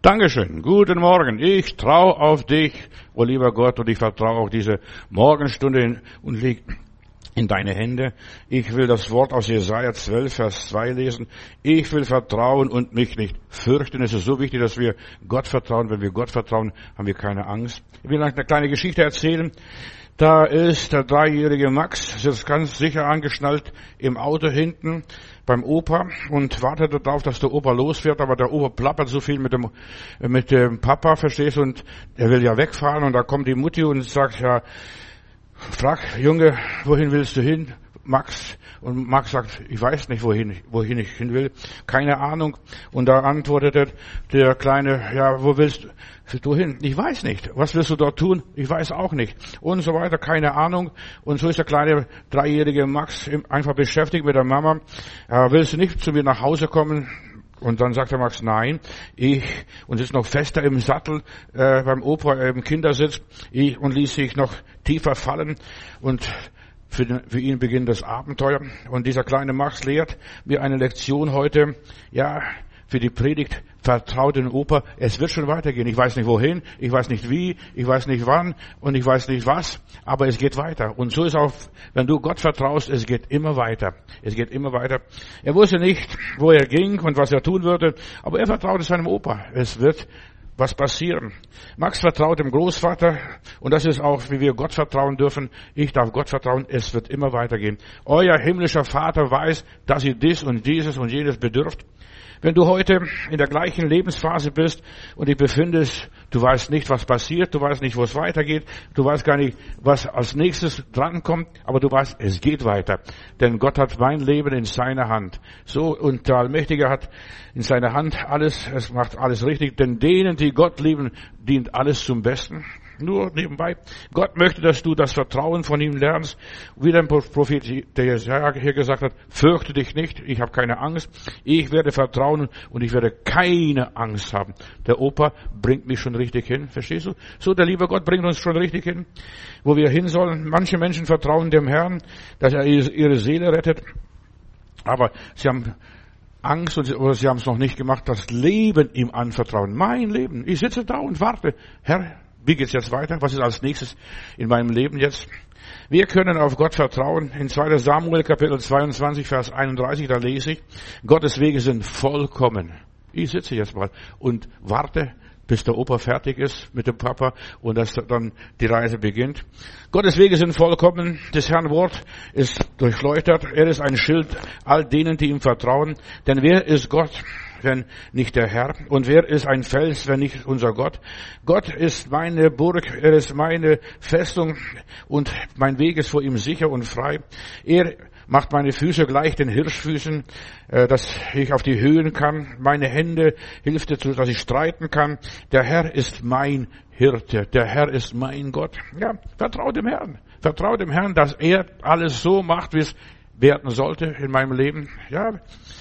Dankeschön. Guten Morgen. Ich traue auf dich, oh lieber Gott, und ich vertraue auf diese Morgenstunde und leg in deine Hände. Ich will das Wort aus Jesaja 12, Vers 2 lesen. Ich will vertrauen und mich nicht fürchten. Es ist so wichtig, dass wir Gott vertrauen. Wenn wir Gott vertrauen, haben wir keine Angst. Ich will eine kleine Geschichte erzählen. Da ist der 3-jährige Max, sitzt ganz sicher angeschnallt im Auto hinten beim Opa und wartet darauf, dass der Opa losfährt, aber der Opa plappert so viel mit dem Papa, verstehst du, und er will ja wegfahren und da kommt die Mutti und sagt, ja, frag, Junge, wohin willst du hin, Max? Und Max sagt, ich weiß nicht, wohin ich hin will, keine Ahnung. Und da antwortet der Kleine, ja, wo willst du hin? Ich weiß nicht. Was willst du dort tun? Ich weiß auch nicht. Und so weiter, keine Ahnung. Und so ist der kleine 3-jährige Max einfach beschäftigt mit der Mama. Willst du nicht zu mir nach Hause kommen? Und dann sagt der Max, nein, und sitzt noch fester im Sattel beim Opa im Kindersitz und ließ sich noch tiefer fallen. Und für ihn beginnt das Abenteuer. Und dieser kleine Max lehrt mir eine Lektion heute, ja, für die Predigt, vertraut den Opa, es wird schon weitergehen. Ich weiß nicht wohin, ich weiß nicht wie, ich weiß nicht wann und ich weiß nicht was, aber es geht weiter. Und so ist auch, wenn du Gott vertraust, es geht immer weiter. Es geht immer weiter. Er wusste nicht, wo er ging und was er tun würde, aber er vertraute seinem Opa. Es wird was passieren. Max vertraut dem Großvater und das ist auch, wie wir Gott vertrauen dürfen. Ich darf Gott vertrauen, es wird immer weitergehen. Euer himmlischer Vater weiß, dass ihr dies und dieses und jenes bedürft. Wenn du heute in der gleichen Lebensphase bist und dich befindest, du weißt nicht, was passiert, du weißt nicht, wo es weitergeht, du weißt gar nicht, was als nächstes drankommt, aber du weißt, es geht weiter. Denn Gott hat mein Leben in seiner Hand. So, und der Allmächtige hat in seiner Hand alles, es macht alles richtig, denn denen, die Gott lieben, dient alles zum Besten. Nur nebenbei. Gott möchte, dass du das Vertrauen von ihm lernst. Wie der Prophet, der Jesaja hier gesagt hat, fürchte dich nicht, ich habe keine Angst. Ich werde vertrauen und ich werde keine Angst haben. Der Opa bringt mich schon richtig hin, verstehst du? So, der liebe Gott bringt uns schon richtig hin, wo wir hin sollen. Manche Menschen vertrauen dem Herrn, dass er ihre Seele rettet. Aber sie haben Angst oder sie haben es noch nicht gemacht, das Leben ihm anvertrauen. Mein Leben. Ich sitze da und warte. Herr, wie geht's jetzt weiter? Was ist als nächstes in meinem Leben jetzt? Wir können auf Gott vertrauen. In 2. Samuel Kapitel 22, Vers 31, da lese ich, Gottes Wege sind vollkommen. Ich sitze jetzt mal und warte, bis der Opa fertig ist mit dem Papa und dass dann die Reise beginnt. Gottes Wege sind vollkommen. Das Herrn Wort ist durchleuchtet. Er ist ein Schild all denen, die ihm vertrauen. Denn wer ist Gott, wenn nicht der Herr? Und wer ist ein Fels, wenn nicht unser Gott? Gott ist meine Burg, er ist meine Festung und mein Weg ist vor ihm sicher und frei. Er macht meine Füße gleich den Hirschfüßen, dass ich auf die Höhen kann. Meine Hände hilft dazu, dass ich streiten kann. Der Herr ist mein Hirte. Der Herr ist mein Gott. Ja, vertrau dem Herrn. Vertrau dem Herrn, dass er alles so macht, wie es werden sollte in meinem Leben. Ja.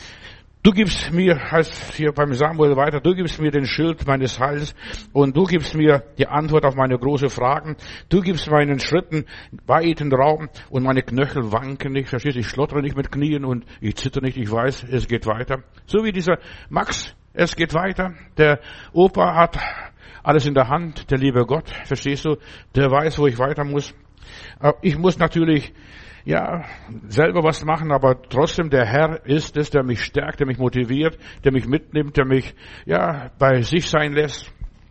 Du gibst mir, heißt hier beim Samuel weiter, du gibst mir den Schild meines Heils und du gibst mir die Antwort auf meine großen Fragen. Du gibst meinen Schritten weiten Raum und meine Knöchel wanken nicht. Verstehst du? Ich schlottere nicht mit Knien und ich zittere nicht. Ich weiß, es geht weiter. So wie dieser Max, es geht weiter. Der Opa hat alles in der Hand, der liebe Gott. Verstehst du? Der weiß, wo ich weiter muss. Ich muss natürlich selber was machen, aber trotzdem der Herr ist es, der mich stärkt, der mich motiviert, der mich mitnimmt, der mich, bei sich sein lässt.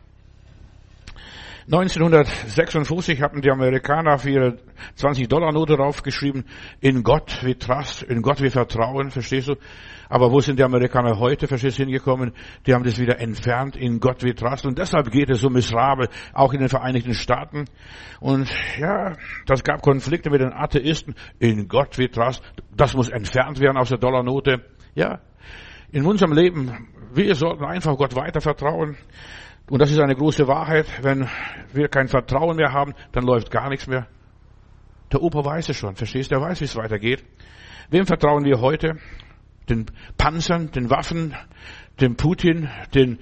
1956 hatten die Amerikaner für ihre $20-Note draufgeschrieben, in Gott wir trust, in Gott wir vertrauen, verstehst du? Aber wo sind die Amerikaner heute, verstehst du, hingekommen? Die haben das wieder entfernt, in Gott wir trust. Und deshalb geht es so miserabel, auch in den Vereinigten Staaten. Und das gab Konflikte mit den Atheisten, in Gott wir trust. Das muss entfernt werden aus der Dollarnote. Ja, in unserem Leben, wir sollten einfach Gott weiter vertrauen. Und das ist eine große Wahrheit. Wenn wir kein Vertrauen mehr haben, dann läuft gar nichts mehr. Der Opa weiß es schon, verstehst du? Der weiß, wie es weitergeht. Wem vertrauen wir heute? Den Panzern, den Waffen, dem Putin, den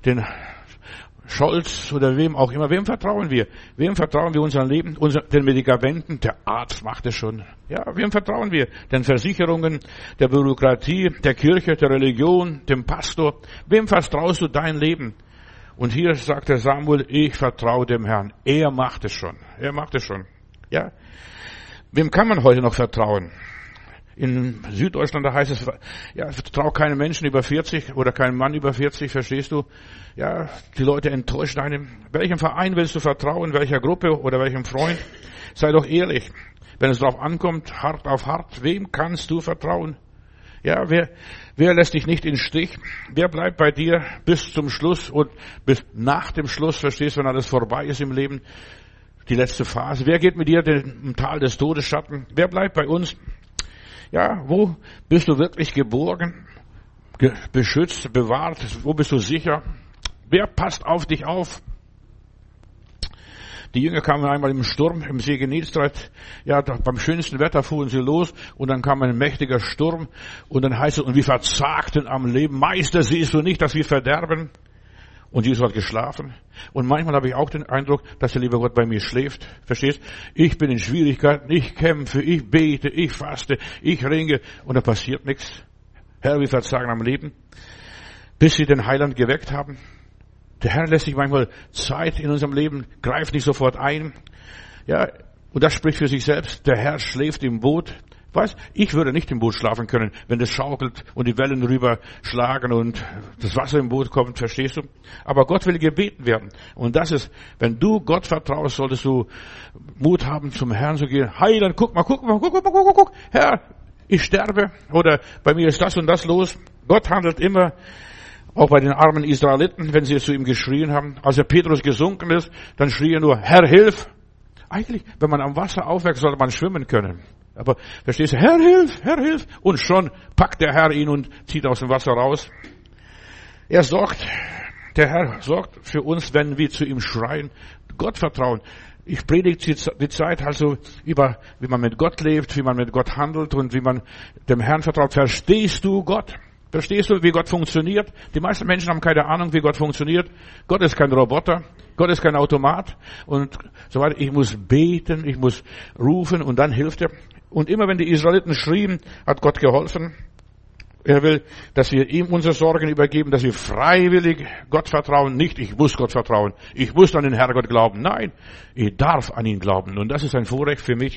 Scholz oder wem auch immer. Wem vertrauen wir? Wem vertrauen wir unser Leben? Den Medikamenten? Der Arzt macht es schon. Ja, wem vertrauen wir? Den Versicherungen, der Bürokratie, der Kirche, der Religion, dem Pastor? Wem vertraust du dein Leben? Und hier sagt der Samuel, ich vertraue dem Herrn. Er macht es schon. Er macht es schon. Ja. Wem kann man heute noch vertrauen? In Süddeutschland, da heißt es, ja, vertrau keinen Menschen über 40 oder keinen Mann über 40, verstehst du? Ja, die Leute enttäuschen einen. Welchem Verein willst du vertrauen? Welcher Gruppe oder welchem Freund? Sei doch ehrlich. Wenn es darauf ankommt, hart auf hart, wem kannst du vertrauen? Ja, wer lässt dich nicht in den Stich? Wer bleibt bei dir bis zum Schluss und bis nach dem Schluss, verstehst du, wenn alles vorbei ist im Leben? Die letzte Phase. Wer geht mit dir im Tal des Todesschatten? Wer bleibt bei uns? Ja, wo bist du wirklich geborgen, beschützt, bewahrt? Wo bist du sicher? Wer passt auf dich auf? Die Jünger kamen einmal im Sturm, im See Genezareth. Ja, beim schönsten Wetter fuhren sie los und dann kam ein mächtiger Sturm und dann heißt es, und wir verzagten am Leben. Meister, siehst du nicht, dass wir verderben? Und Jesus hat geschlafen. Und manchmal habe ich auch den Eindruck, dass der liebe Gott bei mir schläft. Verstehst? Ich bin in Schwierigkeiten, ich kämpfe, ich bete, ich faste, ich ringe und da passiert nichts. Herr, wir verzagen am Leben, bis sie den Heiland geweckt haben. Der Herr lässt sich manchmal Zeit in unserem Leben, greift nicht sofort ein. Ja, und das spricht für sich selbst. Der Herr schläft im Boot. Weißt, ich würde nicht im Boot schlafen können, wenn das schaukelt und die Wellen rüber schlagen und das Wasser im Boot kommt, verstehst du? Aber Gott will gebeten werden. Und das ist, wenn du Gott vertraust, solltest du Mut haben, zum Herrn zu gehen. Heiland, guck mal, Herr, ich sterbe oder bei mir ist das und das los. Gott handelt immer, auch bei den armen Israeliten, wenn sie zu ihm geschrien haben. Als der Petrus gesunken ist, dann schrie er nur, Herr, hilf! Eigentlich, wenn man am Wasser aufwächst, sollte man schwimmen können. Aber verstehst du, Herr, hilf, Herr, hilf. Und schon packt der Herr ihn und zieht aus dem Wasser raus. Der Herr sorgt für uns, wenn wir zu ihm schreien, Gott vertrauen. Ich predige die Zeit also über, wie man mit Gott lebt, wie man mit Gott handelt und wie man dem Herrn vertraut. Verstehst du Gott? Verstehst du, wie Gott funktioniert? Die meisten Menschen haben keine Ahnung, wie Gott funktioniert. Gott ist kein Roboter. Gott ist kein Automat. Und so weiter. Ich muss beten, ich muss rufen und dann hilft er. Und immer wenn die Israeliten schrien, hat Gott geholfen. Er will, dass wir ihm unsere Sorgen übergeben, dass wir freiwillig Gott vertrauen. Nicht, ich muss Gott vertrauen. Ich muss an den Herrgott glauben. Nein, ich darf an ihn glauben. Und das ist ein Vorrecht für mich.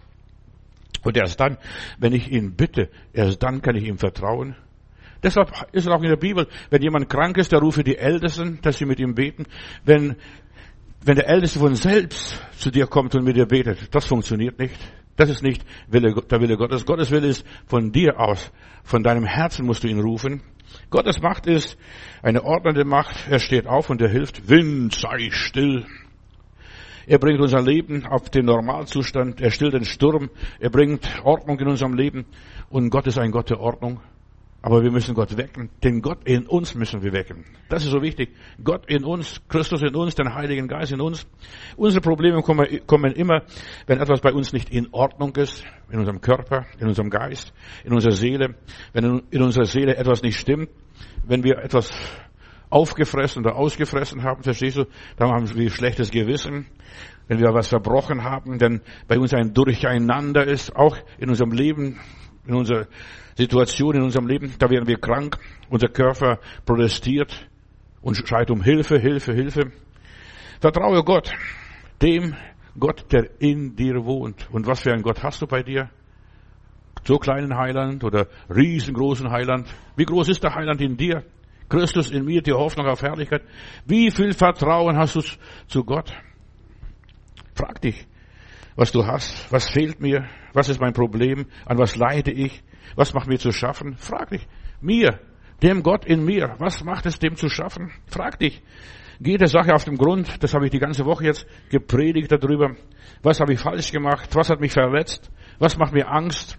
Und erst dann, wenn ich ihn bitte, erst dann kann ich ihm vertrauen. Deshalb ist es auch in der Bibel, wenn jemand krank ist, der rufe die Ältesten, dass sie mit ihm beten. Wenn der Älteste von selbst zu dir kommt und mit dir betet, das funktioniert nicht. Das ist nicht der Wille Gottes. Gottes Wille ist von dir aus. Von deinem Herzen musst du ihn rufen. Gottes Macht ist eine ordnende Macht. Er steht auf und er hilft. Wind, sei still. Er bringt unser Leben auf den Normalzustand. Er stillt den Sturm. Er bringt Ordnung in unserem Leben. Und Gott ist ein Gott der Ordnung. Aber wir müssen Gott wecken. Den Gott in uns müssen wir wecken. Das ist so wichtig. Gott in uns, Christus in uns, den Heiligen Geist in uns. Unsere Probleme kommen immer, wenn etwas bei uns nicht in Ordnung ist. In unserem Körper, in unserem Geist, in unserer Seele. Wenn in unserer Seele etwas nicht stimmt. Wenn wir etwas aufgefressen oder ausgefressen haben, verstehst du? Dann haben wir schlechtes Gewissen. Wenn wir was verbrochen haben, denn bei uns ein Durcheinander ist, auch in unserem Leben, in unserer Situation in unserem Leben, da werden wir krank, unser Körper protestiert und schreit um Hilfe, Hilfe, Hilfe. Vertraue Gott, dem Gott, der in dir wohnt. Und was für ein Gott hast du bei dir? So kleinen Heiland oder riesengroßen Heiland? Wie groß ist der Heiland in dir? Christus in mir, die Hoffnung auf Herrlichkeit. Wie viel Vertrauen hast du zu Gott? Frag dich, was du hast, was fehlt mir, was ist mein Problem, an was leide ich, was macht mir zu schaffen? Frag dich, mir, dem Gott in mir, was macht es dem zu schaffen? Frag dich, geh der Sache auf den Grund, das habe ich die ganze Woche jetzt gepredigt darüber, was habe ich falsch gemacht, was hat mich verletzt, was macht mir Angst,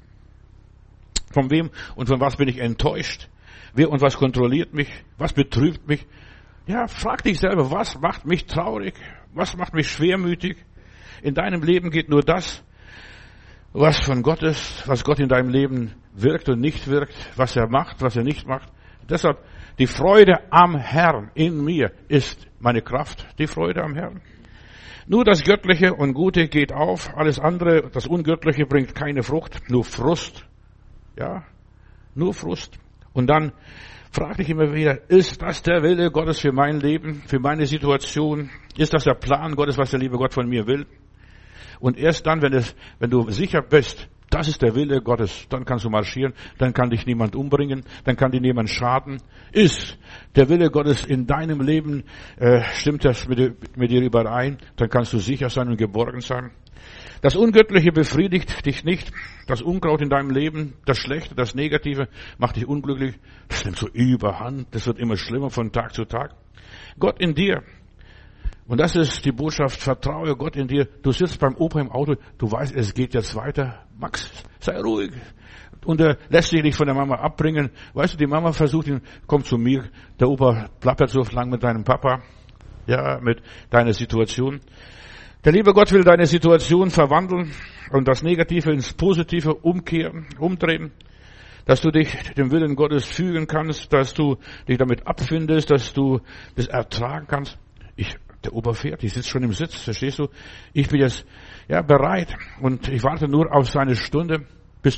von wem und von was bin ich enttäuscht, wer und was kontrolliert mich, was betrübt mich. Ja, frag dich selber, was macht mich traurig, was macht mich schwermütig? In deinem Leben geht nur das, was von Gott ist, was Gott in deinem Leben wirkt und nicht wirkt, was er macht, was er nicht macht. Deshalb, die Freude am Herrn in mir ist meine Kraft, die Freude am Herrn. Nur das Göttliche und Gute geht auf, alles andere, das Ungöttliche bringt keine Frucht, nur Frust. Ja, nur Frust. Und dann Frag dich immer wieder, ist das der Wille Gottes für mein Leben, für meine Situation? Ist das der Plan Gottes, was der liebe Gott von mir will? Und erst dann, wenn du sicher bist, das ist der Wille Gottes, dann kannst du marschieren, dann kann dich niemand umbringen, dann kann dir niemand schaden. Ist der Wille Gottes in deinem Leben, stimmt das mit dir überein, dann kannst du sicher sein und geborgen sein. Das Ungöttliche befriedigt dich nicht. Das Unkraut in deinem Leben, das Schlechte, das Negative macht dich unglücklich. Das nimmt so überhand. Das wird immer schlimmer von Tag zu Tag. Gott in dir. Und das ist die Botschaft. Vertraue Gott in dir. Du sitzt beim Opa im Auto. Du weißt, es geht jetzt weiter. Max, sei ruhig. Und er lässt dich nicht von der Mama abbringen. Weißt du, die Mama versucht ihn, komm zu mir. Der Opa plappert so lang mit deinem Papa. Ja, mit deiner Situation. Der liebe Gott will deine Situation verwandeln und das Negative ins Positive umdrehen, dass du dich dem Willen Gottes fügen kannst, dass du dich damit abfindest, dass du das ertragen kannst. Der Opa fährt, ich sitze schon im Sitz, verstehst du? Ich bin jetzt bereit und ich warte nur auf seine Stunde, bis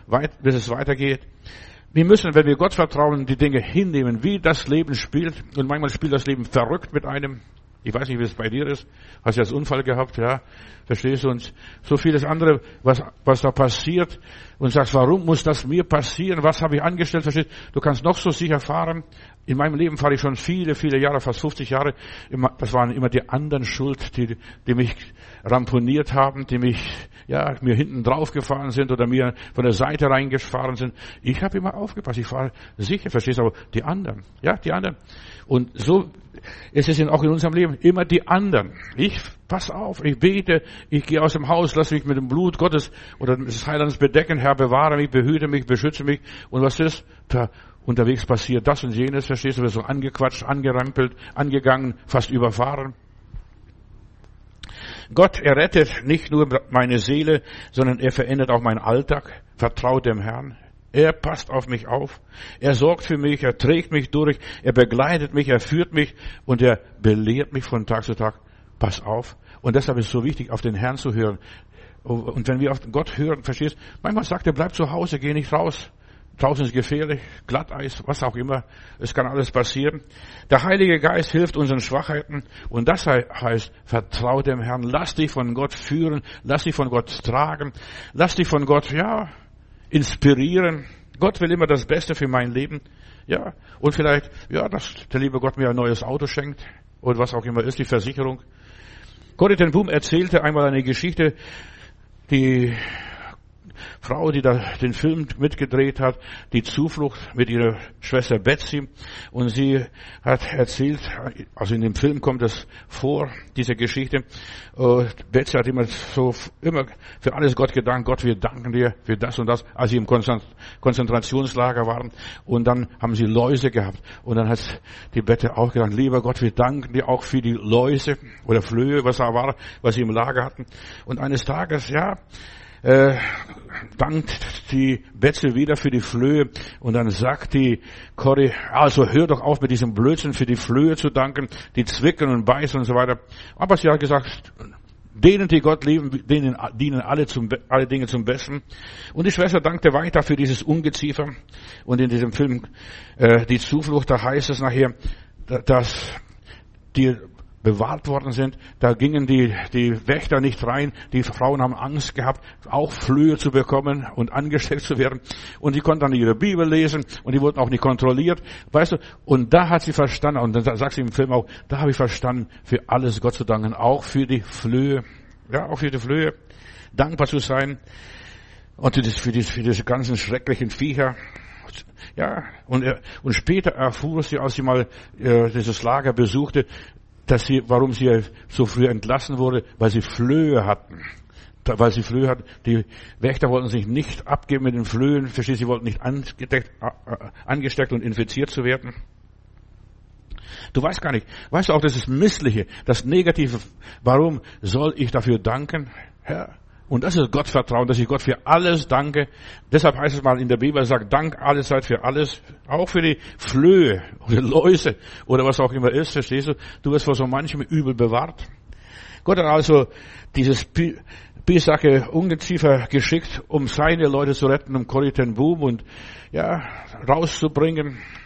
es weitergeht. Wir müssen, wenn wir Gott vertrauen, die Dinge hinnehmen, wie das Leben spielt. Und manchmal spielt das Leben verrückt mit einem. Ich weiß nicht, wie es bei dir ist. Hast du jetzt Unfall gehabt, ja? Verstehst du? Und so vieles andere, was da passiert. Und sagst, warum muss das mir passieren? Was habe ich angestellt? Verstehst du? Du kannst noch so sicher fahren. In meinem Leben fahre ich schon viele, viele Jahre, fast 50 Jahre. Das waren immer die anderen schuld, die mich ramponiert haben, die mir hinten drauf gefahren sind oder mir von der Seite reingefahren sind. Ich habe immer aufgepasst. Ich fahre sicher, verstehst du? Aber die anderen. Und so ist es auch in unserem Leben. Immer die anderen. Ich pass auf, ich bete, ich gehe aus dem Haus, lass mich mit dem Blut Gottes oder des Heilands bedecken. Herr, bewahre mich, behüte mich, beschütze mich. Und was ist? Da unterwegs passiert das und jenes, verstehst du? Wir sind so angequatscht, angerempelt, angegangen, fast überfahren. Gott errettet nicht nur meine Seele, sondern er verändert auch meinen Alltag. Vertraut dem Herrn. Er passt auf mich auf. Er sorgt für mich, er trägt mich durch, er begleitet mich, er führt mich und er belehrt mich von Tag zu Tag. Pass auf. Und deshalb ist es so wichtig, auf den Herrn zu hören. Und wenn wir auf Gott hören, verstehst du, manchmal sagt er, bleib zu Hause, geh nicht raus. Draußen ist gefährlich, Glatteis, was auch immer. Es kann alles passieren. Der Heilige Geist hilft unseren Schwachheiten. Und das heißt, vertrau dem Herrn. Lass dich von Gott führen. Lass dich von Gott tragen. Lass dich von Gott, inspirieren. Gott will immer das Beste für mein Leben. Ja. Und vielleicht, dass der liebe Gott mir ein neues Auto schenkt. Oder was auch immer ist, die Versicherung. Corrie ten Boom erzählte einmal eine Geschichte, die Frau, die da den Film mitgedreht hat, die Zuflucht mit ihrer Schwester Betsy. Und sie hat erzählt, also in dem Film kommt es vor, diese Geschichte. Betsy hat immer für alles Gott gedankt. Gott, wir danken dir für das und das, als sie im Konzentrationslager waren. Und dann haben sie Läuse gehabt. Und dann hat die Betsy auch gedacht, lieber Gott, wir danken dir auch für die Läuse oder Flöhe, was da war, was sie im Lager hatten. Und eines Tages, dankt die Betsy wieder für die Flöhe und dann sagt die Corrie, also hör doch auf mit diesem Blödsinn für die Flöhe zu danken, die zwicken und beißen und so weiter. Aber sie hat gesagt, denen, die Gott lieben, denen dienen alle Dinge zum Besten. Und die Schwester dankte weiter für dieses Ungeziefer. Und in diesem Film, die Zuflucht, da heißt es nachher, dass die bewahrt worden sind, da gingen die Wächter nicht rein, die Frauen haben Angst gehabt, auch Flöhe zu bekommen und angesteckt zu werden und die konnten dann ihre Bibel lesen und die wurden auch nicht kontrolliert, weißt du, und da hat sie verstanden, und dann sagt sie im Film auch, da habe ich verstanden, für alles Gott zu danken, auch für die Flöhe, dankbar zu sein und für diese ganzen schrecklichen Viecher. Ja, und später erfuhr sie, als sie mal dieses Lager besuchte, warum sie so früh entlassen wurde, weil sie Flöhe hatten. Die Wächter wollten sich nicht abgeben mit den Flöhen, sie wollten nicht angesteckt und infiziert zu werden. Du weißt gar nicht, weißt du auch, das ist Missliche, das Negative. Warum soll ich dafür danken? Herr, und das ist Gottvertrauen, dass ich Gott für alles danke. Deshalb heißt es mal in der Bibel, sagt Dank allezeit für alles. Auch für die Flöhe oder Läuse oder was auch immer ist, verstehst du? Du wirst vor so manchem Übel bewahrt. Gott hat also dieses Pisacke Ungeziefer geschickt, um seine Leute zu retten, um Corrie ten Boom und rauszubringen.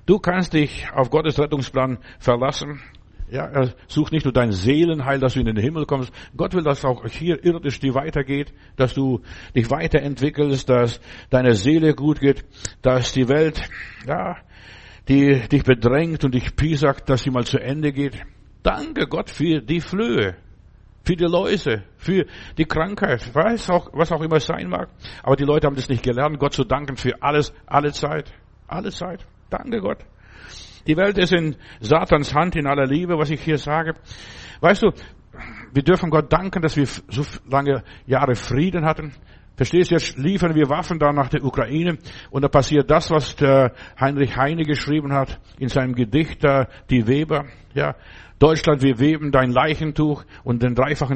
Du kannst dich auf Gottes Rettungsplan verlassen. Ja, er sucht nicht nur dein Seelenheil, dass du in den Himmel kommst. Gott will, dass auch hier irdisch dir weitergeht, dass du dich weiterentwickelst, dass deine Seele gut geht, dass die Welt, ja, die dich bedrängt und dich piesackt, dass sie mal zu Ende geht. Danke Gott für die Flöhe, für die Läuse, für die Krankheit, was auch immer es sein mag. Aber die Leute haben das nicht gelernt, Gott zu danken für alles, alle Zeit. Danke Gott. Die Welt ist in Satans Hand in aller Liebe, was ich hier sage. Weißt du, wir dürfen Gott danken, dass wir so lange Jahre Frieden hatten. Verstehst du, jetzt liefern wir Waffen da nach der Ukraine und da passiert das, was der Heinrich Heine geschrieben hat in seinem Gedicht, die Weber. Ja, Deutschland, wir weben dein Leichentuch und den dreifachen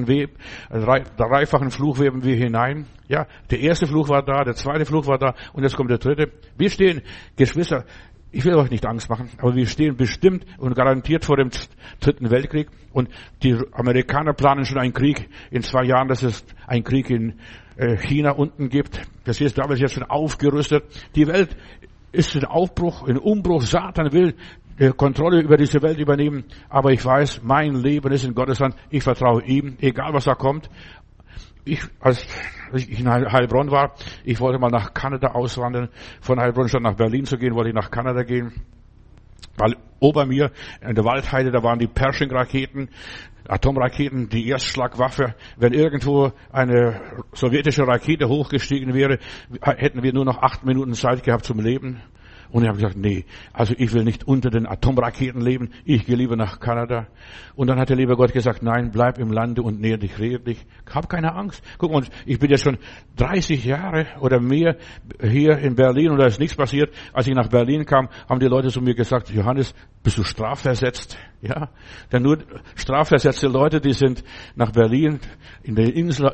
Fluch weben wir hinein. Ja, der erste Fluch war da, der zweite Fluch war da und jetzt kommt der dritte. Wir stehen, Geschwister, ich will euch nicht Angst machen, aber wir stehen bestimmt und garantiert vor dem dritten Weltkrieg. Und die Amerikaner planen schon einen Krieg in 2 Jahren, dass es einen Krieg in China unten gibt. Das ist damals jetzt schon aufgerüstet. Die Welt ist in Aufbruch, in Umbruch. Satan will die Kontrolle über diese Welt übernehmen. Aber ich weiß, mein Leben ist in Gottes Hand. Ich vertraue ihm, egal was da kommt. Als ich in Heilbronn war, ich wollte mal nach Kanada auswandern. Von Heilbronn statt nach Berlin zu gehen, wollte ich nach Kanada gehen. Weil ober mir in der Waldheide, da waren die Pershing-Raketen, Atomraketen, die Erstschlagwaffe. Wenn irgendwo eine sowjetische Rakete hochgestiegen wäre, hätten wir nur noch 8 Minuten Zeit gehabt zum Leben. Und ich habe gesagt, nee, also ich will nicht unter den Atomraketen leben, ich gehe lieber nach Kanada. Und dann hat der liebe Gott gesagt, nein, bleib im Lande und näher dich redlich. Hab keine Angst. Guck mal, ich bin jetzt schon 30 Jahre oder mehr hier in Berlin und da ist nichts passiert. Als ich nach Berlin kam, haben die Leute zu mir gesagt, Johannes, bist du strafversetzt? Ja, denn nur strafversetzte Leute, die sind nach Berlin in der Insel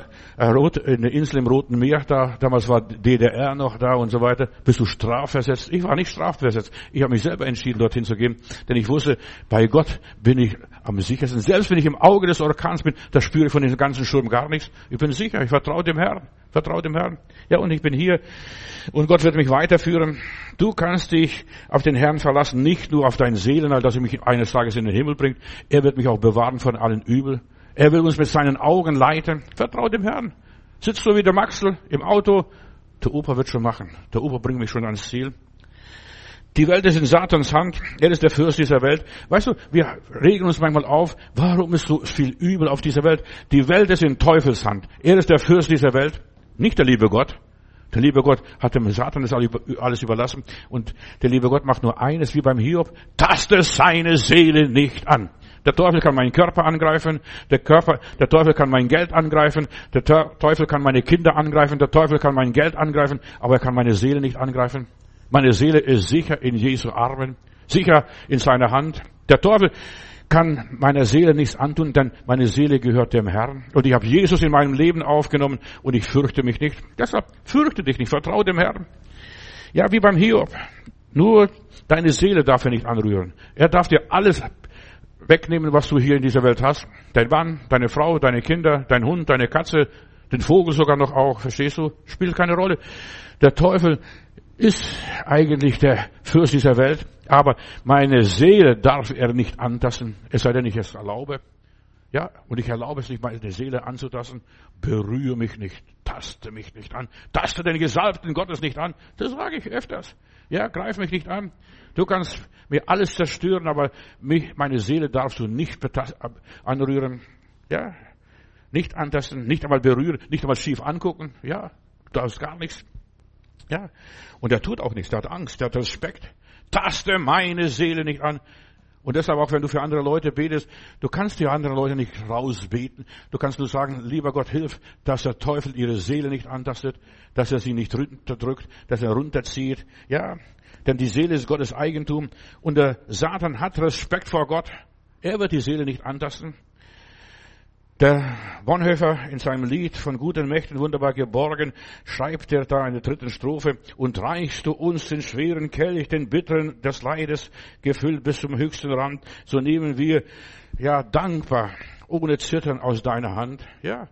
im Roten Meer, damals war DDR noch da und so weiter. Bist du strafversetzt? Ich war nicht strafversetzt. Ich habe mich selber entschieden, dorthin zu gehen, denn ich wusste, bei Gott bin ich am sichersten. Selbst wenn ich im Auge des Orkans bin, da spüre ich von diesem ganzen Sturm gar nichts. Ich bin sicher, ich vertraue dem Herrn. Ja, und ich bin hier und Gott wird mich weiterführen. Du kannst dich auf den Herrn verlassen, nicht nur auf dein Seelenheil, dass er mich eines Tages in den Himmel bringt. Er wird mich auch bewahren von allen Übel. Er will uns mit seinen Augen leiten. Vertrau dem Herrn. Sitzt du wie der Maxl im Auto, der Opa wird schon machen. Der Opa bringt mich schon ans Ziel. Die Welt ist in Satans Hand. Er ist der Fürst dieser Welt. Weißt du, wir regen uns manchmal auf, warum ist so viel Übel auf dieser Welt? Die Welt ist in Teufels Hand. Er ist der Fürst dieser Welt, nicht der liebe Gott. Der liebe Gott hat dem Satan das alles überlassen. Und der liebe Gott macht nur eines, wie beim Hiob, taste seine Seele nicht an. Der Teufel kann meinen Körper angreifen, der Teufel kann mein Geld angreifen, der Teufel kann meine Kinder angreifen, der Teufel kann mein Geld angreifen, aber er kann meine Seele nicht angreifen. Meine Seele ist sicher in Jesu Armen, sicher in seiner Hand. Der Teufel kann meiner Seele nichts antun, denn meine Seele gehört dem Herrn. Und ich habe Jesus in meinem Leben aufgenommen und ich fürchte mich nicht. Deshalb fürchte dich nicht, vertraue dem Herrn. Ja, wie beim Hiob. Nur deine Seele darf er nicht anrühren. Er darf dir alles wegnehmen, was du hier in dieser Welt hast. Dein Mann, deine Frau, deine Kinder, dein Hund, deine Katze, den Vogel sogar noch auch, verstehst du? Spielt keine Rolle. Der Teufel ist eigentlich der Fürst dieser Welt, aber meine Seele darf er nicht antasten, es sei denn, ich es erlaube. Ja, und ich erlaube es nicht, meine Seele anzutasten. Berühre mich nicht, taste mich nicht an, taste den Gesalbten Gottes nicht an. Das sage ich öfters. Ja, greif mich nicht an. Du kannst mir alles zerstören, aber meine Seele darfst du nicht anrühren. Ja, nicht antasten, nicht einmal berühren, nicht einmal schief angucken. Ja, du darfst gar nichts. Ja, und er tut auch nichts, der hat Angst, der hat Respekt. Taste meine Seele nicht an. Und deshalb auch, wenn du für andere Leute betest, du kannst die anderen Leute nicht rausbeten. Du kannst nur sagen, lieber Gott, hilf, dass der Teufel ihre Seele nicht antastet, dass er sie nicht runterdrückt, dass er runterzieht. Ja, denn die Seele ist Gottes Eigentum und der Satan hat Respekt vor Gott. Er wird die Seele nicht antasten. Der Bonhoeffer in seinem Lied von guten Mächten wunderbar geborgen, schreibt er da in der 3. Strophe, und reichst du uns den schweren Kelch, den bitteren des Leides, gefüllt bis zum höchsten Rand, so nehmen wir, ja, dankbar, ohne Zittern aus deiner Hand. Ja,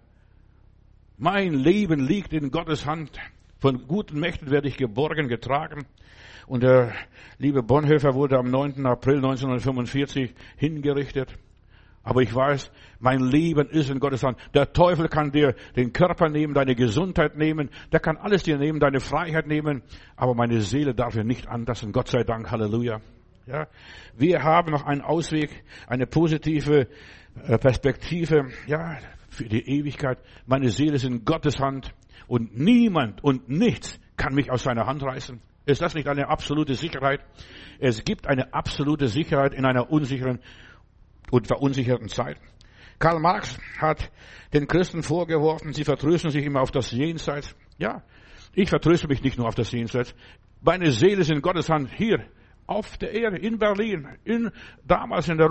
mein Leben liegt in Gottes Hand, von guten Mächten werde ich geborgen, getragen. Und der liebe Bonhoeffer wurde am 9. April 1945 hingerichtet. Aber ich weiß, mein Leben ist in Gottes Hand. Der Teufel kann dir den Körper nehmen, deine Gesundheit nehmen, der kann alles dir nehmen, deine Freiheit nehmen, aber meine Seele darf er nicht antasten. Gott sei Dank, Halleluja. Ja, wir haben noch einen Ausweg, eine positive Perspektive, ja, für die Ewigkeit. Meine Seele ist in Gottes Hand und niemand und nichts kann mich aus seiner Hand reißen. Ist das nicht eine absolute Sicherheit? Es gibt eine absolute Sicherheit in einer unsicheren und verunsicherten Zeit. Karl Marx hat den Christen vorgeworfen, sie vertrösten sich immer auf das Jenseits. Ja, ich vertröste mich nicht nur auf das Jenseits. Meine Seele ist in Gottes Hand hier auf der Erde, in Berlin, damals in der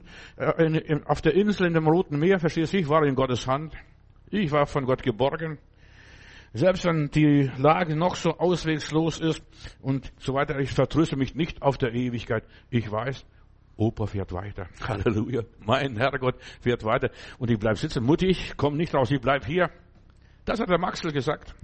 auf der Insel in dem Roten Meer, verstehst du, ich war in Gottes Hand. Ich war von Gott geborgen. Selbst wenn die Lage noch so auswegslos ist und so weiter, ich vertröste mich nicht auf der Ewigkeit. Ich weiß, Opa fährt weiter. Halleluja. Mein Herrgott fährt weiter. Und ich bleib sitzen. Mutti, ich komm nicht raus, ich bleib hier. Das hat der Maxel gesagt.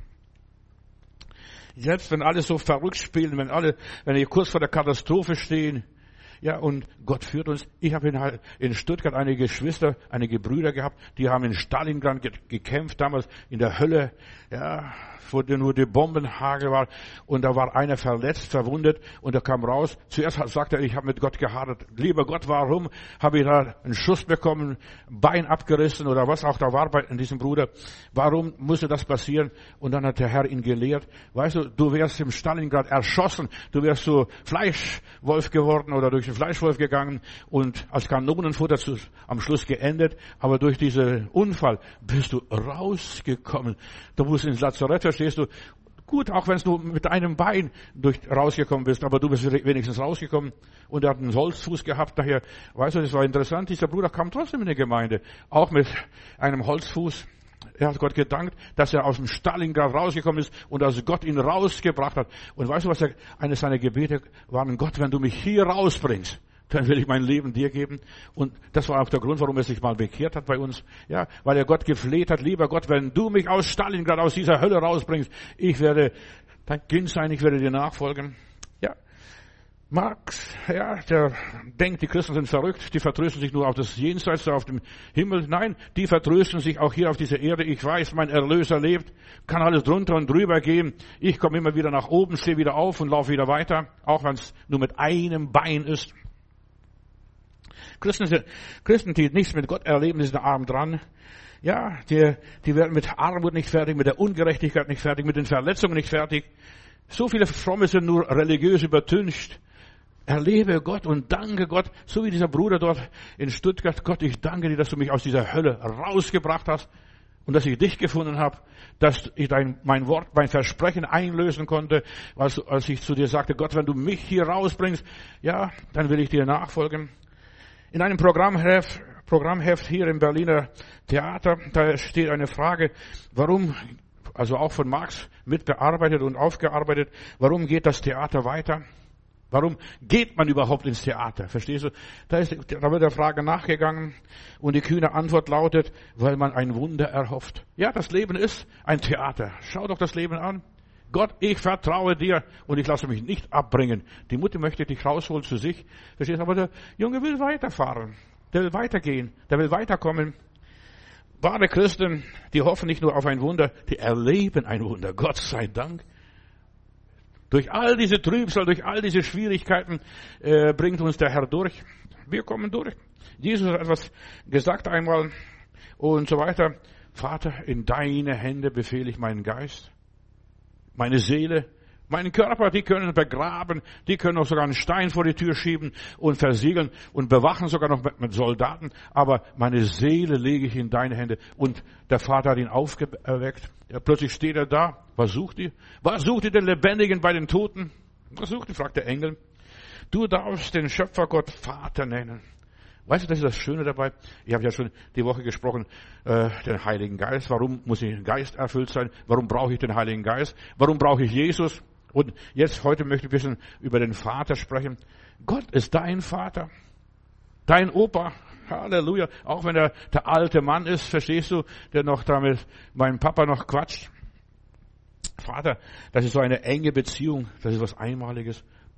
Selbst wenn alle so verrückt spielen, wenn wir kurz vor der Katastrophe stehen, ja, und Gott führt uns. Ich habe in Stuttgart einige Geschwister, einige Brüder gehabt, die haben in Stalingrad gekämpft, damals in der Hölle, ja, wo nur die Bombenhagel war. Und da war einer verletzt, verwundet, und er kam raus. Zuerst sagte er, ich habe mit Gott gehadert. Lieber Gott, warum habe ich da einen Schuss bekommen, Bein abgerissen oder was auch da war bei diesem Bruder? Warum musste das passieren? Und dann hat der Herr ihn gelehrt. Weißt du wärst im Stalingrad erschossen, du wärst so Fleischwolf geworden oder durch den Fleischwolf gegangen und als Kanonenfutter am Schluss geendet. Aber durch diesen Unfall bist du rausgekommen. Du musst ins Lazarett, verstehst du? Gut, auch wenn du mit einem Bein rausgekommen bist, aber du bist wenigstens rausgekommen. Und er hat einen Holzfuß gehabt, daher, weißt du, das war interessant, dieser Bruder kam trotzdem in die Gemeinde, auch mit einem Holzfuß. Er hat Gott gedankt, dass er aus dem Stalingrad rausgekommen ist und dass Gott ihn rausgebracht hat. Und weißt du, eines seiner Gebete waren, Gott, wenn du mich hier rausbringst, dann will ich mein Leben dir geben. Und das war auch der Grund, warum er sich mal bekehrt hat bei uns. Ja, weil er Gott gefleht hat, lieber Gott, wenn du mich aus Stalingrad, aus dieser Hölle rausbringst, ich werde dein Kind sein, ich werde dir nachfolgen. Ja, Marx, ja, der denkt, die Christen sind verrückt, die vertrösten sich nur auf das Jenseits, auf dem Himmel. Nein, die vertrösten sich auch hier auf dieser Erde. Ich weiß, mein Erlöser lebt, kann alles drunter und drüber gehen. Ich komme immer wieder nach oben, stehe wieder auf und laufe wieder weiter, auch wenn es nur mit einem Bein ist. Christen, die nichts mit Gott erleben, die sind arm dran. Ja, die werden mit Armut nicht fertig, mit der Ungerechtigkeit nicht fertig, mit den Verletzungen nicht fertig. So viele Fromme sind nur religiös übertüncht. Erlebe Gott und danke Gott, so wie dieser Bruder dort in Stuttgart. Gott, ich danke dir, dass du mich aus dieser Hölle rausgebracht hast und dass ich dich gefunden habe, dass ich mein Wort, mein Versprechen einlösen konnte, als ich zu dir sagte, Gott, wenn du mich hier rausbringst, ja, dann will ich dir nachfolgen. In einem Programmheft hier im Berliner Theater, da steht eine Frage, warum, also auch von Marx mitbearbeitet und aufgearbeitet, warum geht das Theater weiter? Warum geht man überhaupt ins Theater? Verstehst du? Da wird der Frage nachgegangen und die kühne Antwort lautet, weil man ein Wunder erhofft. Ja, das Leben ist ein Theater. Schau doch das Leben an. Gott, ich vertraue dir und ich lasse mich nicht abbringen. Die Mutter möchte dich rausholen zu sich. Verstehst du? Aber der Junge will weiterfahren. Der will weitergehen. Der will weiterkommen. Wahre Christen, die hoffen nicht nur auf ein Wunder, die erleben ein Wunder. Gott sei Dank. Durch all diese Trübsal, durch all diese Schwierigkeiten bringt uns der Herr durch. Wir kommen durch. Jesus hat etwas gesagt einmal und so weiter. Vater, in deine Hände befehle ich meinen Geist. Meine Seele, meinen Körper, die können begraben, die können auch sogar einen Stein vor die Tür schieben und versiegeln und bewachen sogar noch mit Soldaten. Aber meine Seele lege ich in deine Hände. Und der Vater hat ihn aufgeweckt. Ja, plötzlich steht er da. Was sucht ihr? Was sucht ihr den Lebendigen bei den Toten? Was sucht ihr? Fragt der Engel. Du darfst den Schöpfergott Vater nennen. Weißt du, das ist das Schöne dabei? Ich habe ja schon die Woche gesprochen, den Heiligen Geist. Warum muss ich Geist erfüllt sein? Warum brauche ich den Heiligen Geist? Warum brauche ich Jesus? Und heute möchte ich ein bisschen über den Vater sprechen. Gott ist dein Vater. Dein Opa. Halleluja. Auch wenn er der alte Mann ist, verstehst du, der noch damit meinem Papa noch quatscht. Vater, das ist so eine enge Beziehung. Das ist was Einmaliges.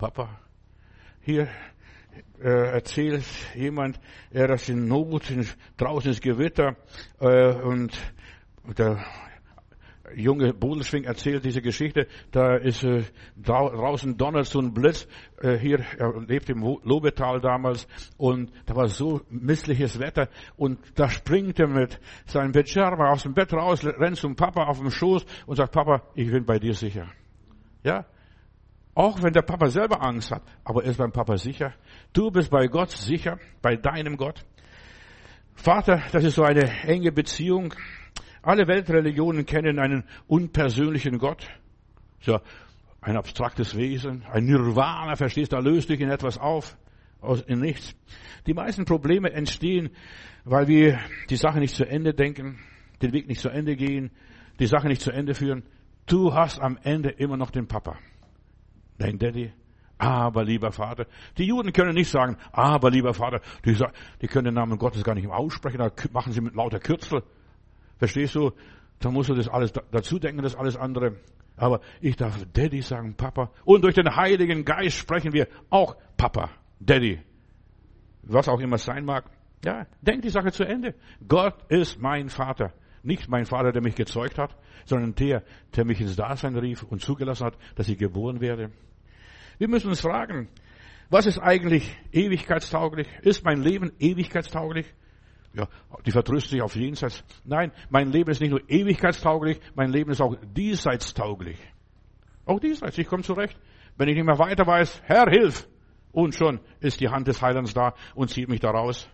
Papa, hier erzählt jemand, er ist in Not, draußen ist Gewitter, und der junge Bodelschwing erzählt diese Geschichte, da ist draußen donnert so ein Blitz, hier, er lebt im Lobetal damals, und da war so missliches Wetter, und da springt er mit seinem Pyjama aus dem Bett raus, rennt zum Papa auf den Schoß und sagt, Papa, ich bin bei dir sicher. Ja? Auch wenn der Papa selber Angst hat, aber er ist beim Papa sicher. Du bist bei Gott sicher, bei deinem Gott. Vater, das ist so eine enge Beziehung. Alle Weltreligionen kennen einen unpersönlichen Gott. So ein abstraktes Wesen, ein Nirvana, verstehst du, da löst dich in etwas auf, in nichts. Die meisten Probleme entstehen, weil wir die Sache nicht zu Ende denken, den Weg nicht zu Ende gehen, die Sache nicht zu Ende führen. Du hast am Ende immer noch den Papa, dein Daddy. Aber lieber Vater, die Juden können nicht sagen, aber lieber Vater, die können den Namen Gottes gar nicht aussprechen, da machen sie mit lauter Kürzel. Verstehst du? Da musst du das alles dazu denken, das alles andere. Aber ich darf Daddy sagen, Papa. Und durch den Heiligen Geist sprechen wir auch Papa, Daddy. Was auch immer es sein mag. Ja, denk die Sache zu Ende. Gott ist mein Vater. Nicht mein Vater, der mich gezeugt hat, sondern der mich ins Dasein rief und zugelassen hat, dass ich geboren werde. Wir müssen uns fragen, was ist eigentlich ewigkeitstauglich? Ist mein Leben ewigkeitstauglich? Ja, die vertröstet sich auf Jenseits. Nein, mein Leben ist nicht nur ewigkeitstauglich, mein Leben ist auch diesseitstauglich. Auch diesseits, ich komme zurecht. Wenn ich nicht mehr weiter weiß, Herr, hilf! Und schon ist die Hand des Heilands da und zieht mich da raus.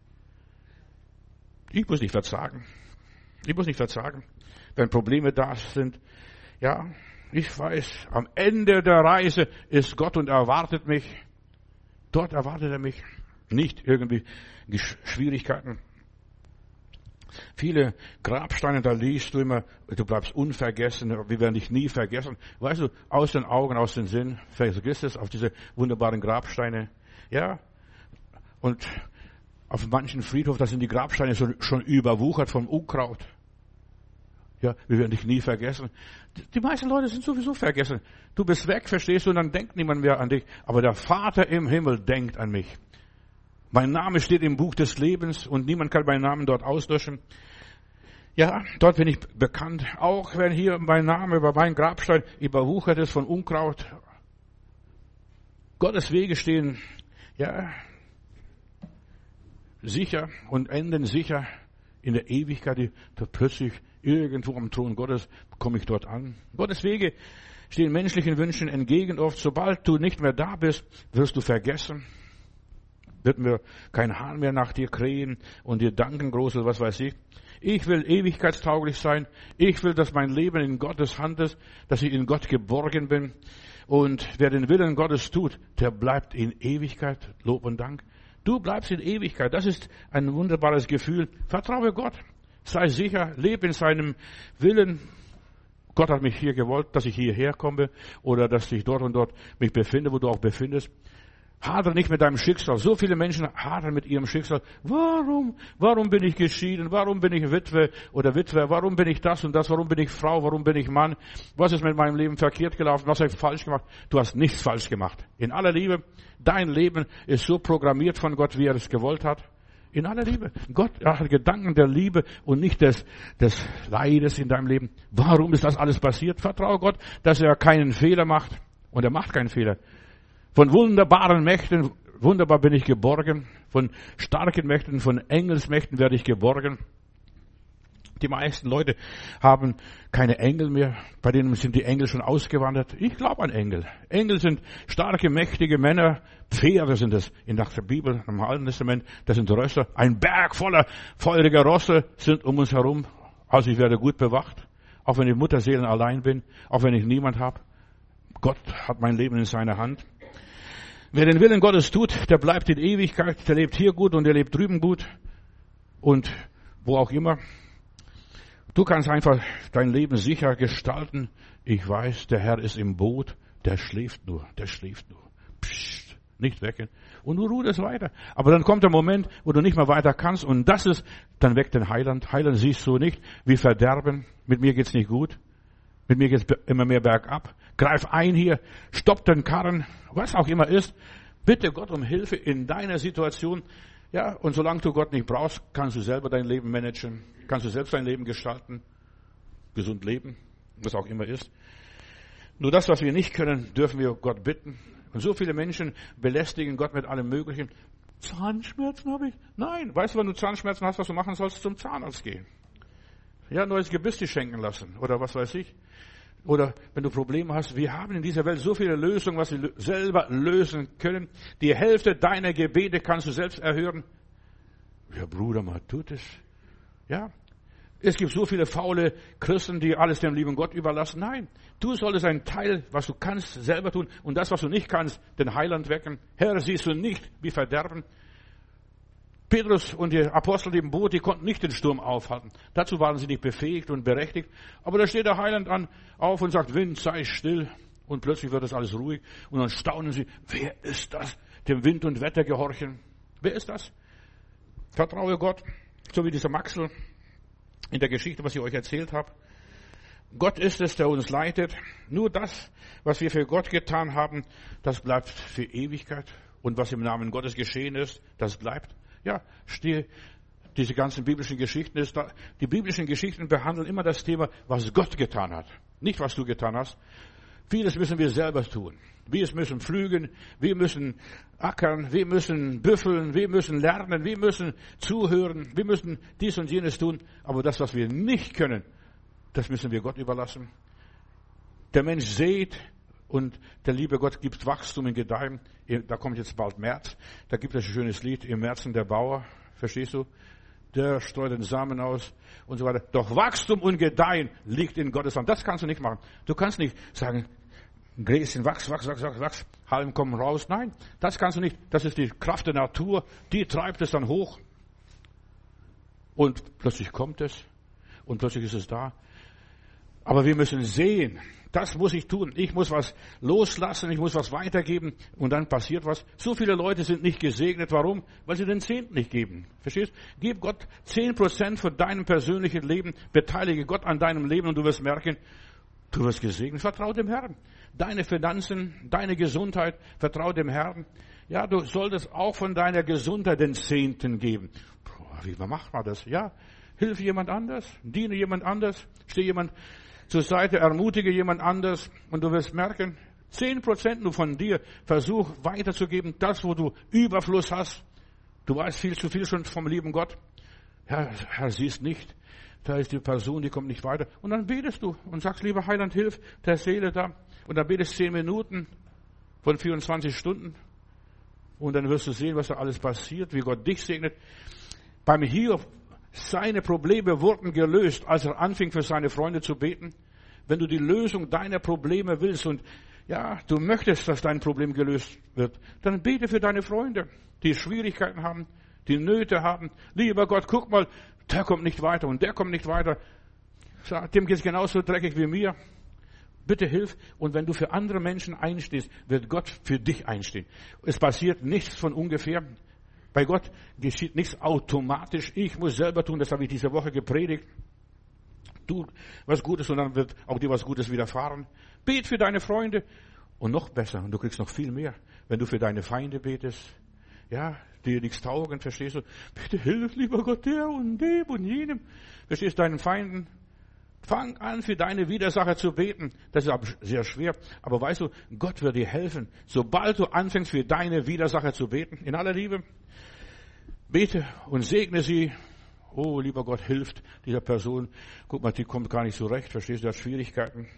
Ich muss nicht verzagen. Ich muss nicht verzagen. Wenn Probleme da sind, ja, ich weiß, am Ende der Reise ist Gott und er erwartet mich. Dort erwartet er mich. Nicht irgendwie Schwierigkeiten. Viele Grabsteine, da liest du immer, du bleibst unvergessen, wir werden dich nie vergessen. Weißt du, aus den Augen, aus den Sinn, vergiss es auf diese wunderbaren Grabsteine. Ja, und auf manchen Friedhof, da sind die Grabsteine schon überwuchert vom Unkraut. Ja, wir werden dich nie vergessen. Die meisten Leute sind sowieso vergessen. Du bist weg, verstehst du, und dann denkt niemand mehr an dich. Aber der Vater im Himmel denkt an mich. Mein Name steht im Buch des Lebens und niemand kann meinen Namen dort auslöschen. Ja, dort bin ich bekannt. Auch wenn hier mein Name über meinen Grabstein überwuchert ist von Unkraut. Gottes Wege stehen, ja, sicher und enden sicher in der Ewigkeit. Da plötzlich irgendwo am Thron Gottes komme ich dort an. Gottes Wege stehen menschlichen Wünschen entgegen oft. Sobald du nicht mehr da bist, wirst du vergessen. Wird mir kein Hahn mehr nach dir krähen und dir danken, groß oder was weiß ich. Ich will ewigkeitstauglich sein. Ich will, dass mein Leben in Gottes Hand ist, dass ich in Gott geborgen bin. Und wer den Willen Gottes tut, der bleibt in Ewigkeit. Lob und Dank. Du bleibst in Ewigkeit. Das ist ein wunderbares Gefühl. Vertraue Gott. Sei sicher. Lebe in seinem Willen. Gott hat mich hier gewollt, dass ich hierher komme oder dass ich dort und dort mich befinde, wo du auch befindest. Hadere nicht mit deinem Schicksal. So viele Menschen hadern mit ihrem Schicksal. Warum bin ich geschieden? Warum bin ich Witwe oder Witwer? Warum bin ich das und das? Warum bin ich Frau? Warum bin ich Mann? Was ist mit meinem Leben verkehrt gelaufen? Was habe ich falsch gemacht? Du hast nichts falsch gemacht. In aller Liebe, dein Leben ist so programmiert von Gott, wie er es gewollt hat. In aller Liebe. Gott hat Gedanken der Liebe und nicht des Leides in deinem Leben. Warum ist das alles passiert? Vertraue Gott, dass er keinen Fehler macht. Und er macht keinen Fehler. Von wunderbaren Mächten, wunderbar bin ich geborgen. Von starken Mächten, von Engelsmächten werde ich geborgen. Die meisten Leute haben keine Engel mehr. Bei denen sind die Engel schon ausgewandert. Ich glaube an Engel. Engel sind starke, mächtige Männer. Pferde sind es in der Bibel, im Alten Testament. Das sind Rösser. Ein Berg voller feuriger Rosse sind um uns herum. Also ich werde gut bewacht. Auch wenn ich Mutterseelen allein bin. Auch wenn ich niemand habe. Gott hat mein Leben in seiner Hand. Wer den Willen Gottes tut, der bleibt in Ewigkeit, der lebt hier gut und der lebt drüben gut und wo auch immer. Du kannst einfach dein Leben sicher gestalten. Ich weiß, der Herr ist im Boot, der schläft nur. Psst, nicht wecken. Und du ruhst weiter. Aber dann kommt der Moment, wo du nicht mehr weiter kannst und das ist, dann weckt den Heiland. Heiland siehst du nicht, wie Verderben. Mit mir geht's nicht gut. Mit mir geht's immer mehr bergab. greif ein hier, stopp den Karren, was auch immer ist. Bitte Gott um Hilfe in deiner Situation. Ja, und solange du Gott nicht brauchst, kannst du selber dein Leben managen, kannst du selbst dein Leben gestalten, gesund leben, was auch immer ist. Nur das, was wir nicht können, dürfen wir Gott bitten. Und so viele Menschen belästigen Gott mit allem Möglichen. Zahnschmerzen habe ich? Nein. Weißt du, wenn du Zahnschmerzen hast, was du machen sollst? Zum Zahnarzt gehen. Ja, neues Gebiss dir schenken lassen. Oder was weiß ich. Oder wenn du Probleme hast, wir haben in dieser Welt so viele Lösungen, was wir selber lösen können. Die Hälfte deiner Gebete kannst du selbst erhören. Ja, Bruder, man tut es. Ja. Es gibt so viele faule Christen, die alles dem lieben Gott überlassen. Nein, du solltest einen Teil, was du kannst, selber tun. Und das, was du nicht kannst, den Heiland wecken. Herr, siehst du nicht, wie Verderben. Petrus und die Apostel, die im Boot, die konnten nicht den Sturm aufhalten. Dazu waren sie nicht befähigt und berechtigt. Aber da steht der Heiland auf und sagt, Wind, sei still. Und plötzlich wird das alles ruhig. Und dann staunen sie, wer ist das? Dem Wind und Wetter gehorchen. Wer ist das? Vertraue Gott. So wie dieser Maxel in der Geschichte, was ich euch erzählt habe. Gott ist es, der uns leitet. Nur das, was wir für Gott getan haben, das bleibt für Ewigkeit. Und was im Namen Gottes geschehen ist, das bleibt. Ja, diese ganzen biblischen Geschichten die biblischen Geschichten behandeln immer das Thema, was Gott getan hat. Nicht, was du getan hast. Vieles müssen wir selber tun. Wir müssen pflügen, wir müssen ackern, wir müssen büffeln, wir müssen lernen, wir müssen zuhören, wir müssen dies und jenes tun. Aber das, was wir nicht können, das müssen wir Gott überlassen. Der Mensch sät und der liebe Gott gibt Wachstum in Gedeihen. Da kommt jetzt bald März. Da gibt es ein schönes Lied, im Märzen der Bauer. Verstehst du? Der streut den Samen aus und so weiter. Doch Wachstum und Gedeihen liegt in Gottes Hand. Das kannst du nicht machen. Du kannst nicht sagen, Gräschen, wachs, Halm, komm raus. Nein, das kannst du nicht. Das ist die Kraft der Natur. Die treibt es dann hoch. Und plötzlich kommt es. Und plötzlich ist es da. Aber wir müssen sehen, das muss ich tun. Ich muss was loslassen, ich muss was weitergeben und dann passiert was. So viele Leute sind nicht gesegnet. Warum? Weil sie den Zehnten nicht geben. Verstehst? Gib Gott 10% von deinem persönlichen Leben, beteilige Gott an deinem Leben und du wirst merken, du wirst gesegnet. Vertrau dem Herrn. Deine Finanzen, deine Gesundheit, vertrau dem Herrn. Ja, du solltest auch von deiner Gesundheit den Zehnten geben. Wie macht man das? Ja, hilf jemand anders, diene jemand anders, steh jemand zur Seite, ermutige jemand anders und du wirst merken, 10% nur von dir, versuch weiterzugeben, das, wo du Überfluss hast. Du weißt viel zu viel schon vom lieben Gott. Ja, Herr, siehst nicht, da ist die Person, die kommt nicht weiter. Und dann betest du und sagst, lieber Heiland, hilf der Seele da. Und dann betest 10 Minuten von 24 Stunden. Und dann wirst du sehen, was da alles passiert, wie Gott dich segnet. Beim Hiob, seine Probleme wurden gelöst, als er anfing, für seine Freunde zu beten. Wenn du die Lösung deiner Probleme willst und ja, du möchtest, dass dein Problem gelöst wird, dann bete für deine Freunde, die Schwierigkeiten haben, die Nöte haben. Lieber Gott, guck mal, der kommt nicht weiter und der kommt nicht weiter. Dem geht es genauso dreckig wie mir. Bitte hilf. Und wenn du für andere Menschen einstehst, wird Gott für dich einstehen. Es passiert nichts von ungefähr. Bei Gott geschieht nichts automatisch. Ich muss selber tun, das habe ich diese Woche gepredigt. Tu was Gutes und dann wird auch dir was Gutes widerfahren. Bet für deine Freunde und noch besser, und du kriegst noch viel mehr, wenn du für deine Feinde betest. Ja, die dir nichts taugen, verstehst du? Bitte hilf, lieber Gott, der und dem und jenem. Verstehst du, deinen Feinden? Fang an, für deine Widersacher zu beten. Das ist aber sehr schwer. Aber weißt du, Gott wird dir helfen, sobald du anfängst, für deine Widersacher zu beten. In aller Liebe. Bete und segne sie. Oh, lieber Gott, hilft dieser Person. Guck mal, die kommt gar nicht zurecht. Verstehst du, hat Schwierigkeiten.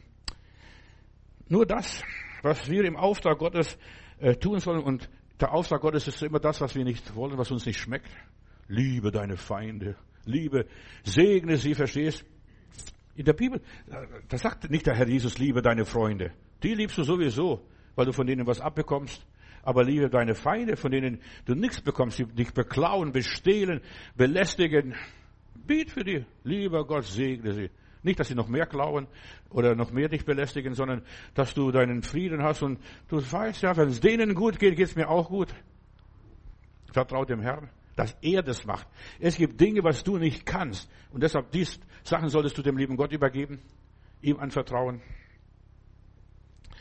Nur das, was wir im Auftrag Gottes tun sollen. Und der Auftrag Gottes ist immer das, was wir nicht wollen, was uns nicht schmeckt. Liebe deine Feinde. Liebe, segne sie, verstehst? In der Bibel, da sagt nicht der Herr Jesus, liebe deine Freunde. Die liebst du sowieso, weil du von denen was abbekommst. Aber liebe deine Feinde, von denen du nichts bekommst, die dich beklauen, bestehlen, belästigen. Bet für die. Lieber Gott, segne sie. Nicht, dass sie noch mehr klauen oder noch mehr dich belästigen, sondern dass du deinen Frieden hast und du weißt ja, wenn es denen gut geht, geht es mir auch gut. Vertrau dem Herrn, dass er das macht. Es gibt Dinge, was du nicht kannst. Und deshalb, diese Sachen solltest du dem lieben Gott übergeben, ihm anvertrauen.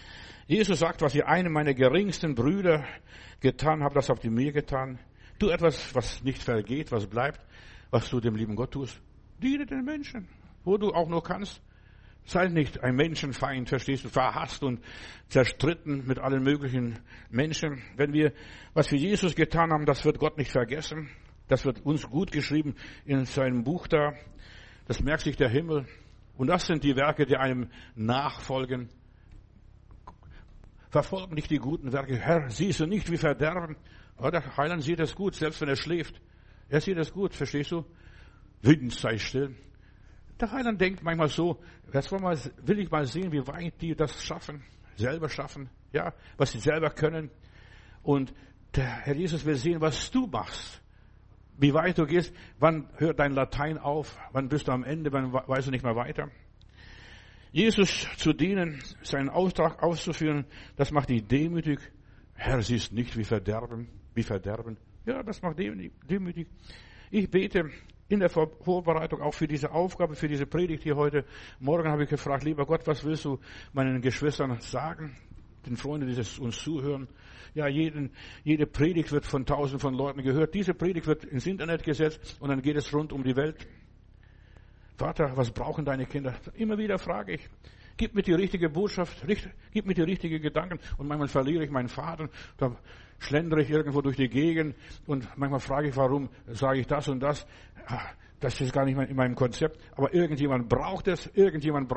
Jesus sagt, was ihr einem meiner geringsten Brüder getan habt, das habt ihr mir getan. Tu etwas, was nicht vergeht, was bleibt, was du dem lieben Gott tust. Diene den Menschen, wo du auch nur kannst. Sei nicht ein Menschenfeind, verstehst du, verhasst und zerstritten mit allen möglichen Menschen. Wenn wir, was wir Jesus getan haben, das wird Gott nicht vergessen. Das wird uns gut geschrieben in seinem Buch da. Das merkt sich der Himmel. Und das sind die Werke, die einem nachfolgen. Verfolgen nicht die guten Werke. Herr, siehst du nicht, wie Verderben? Oh, der Heiland sieht es gut, selbst wenn er schläft. Er sieht es gut, verstehst du? Wind sei still. Der Heiland denkt manchmal so, jetzt will ich mal sehen, wie weit die das schaffen, selber schaffen, ja, was sie selber können. Und der Herr Jesus will sehen, was du machst. Wie weit du gehst, wann hört dein Latein auf, wann bist du am Ende, wann weißt du nicht mehr weiter. Jesus zu dienen, seinen Auftrag auszuführen, das macht dich demütig. Herr, siehst nicht, wie Verderben. Ja, das macht demütig. Ich bete in der Vorbereitung auch für diese Aufgabe, für diese Predigt hier heute Morgen habe ich gefragt, lieber Gott, was willst du meinen Geschwistern sagen, den Freunden, die uns zuhören? Ja, jede Predigt wird von Tausenden von Leuten gehört. Diese Predigt wird ins Internet gesetzt und dann geht es rund um die Welt. Vater, was brauchen deine Kinder? Immer wieder frage ich. Gib mir die richtige Botschaft, gib mir die richtigen Gedanken. Und manchmal verliere ich meinen Faden, da schlendere ich irgendwo durch die Gegend und manchmal frage ich, warum sage ich das und das. Das ist gar nicht in meinem Konzept. Aber irgendjemand braucht es. Ich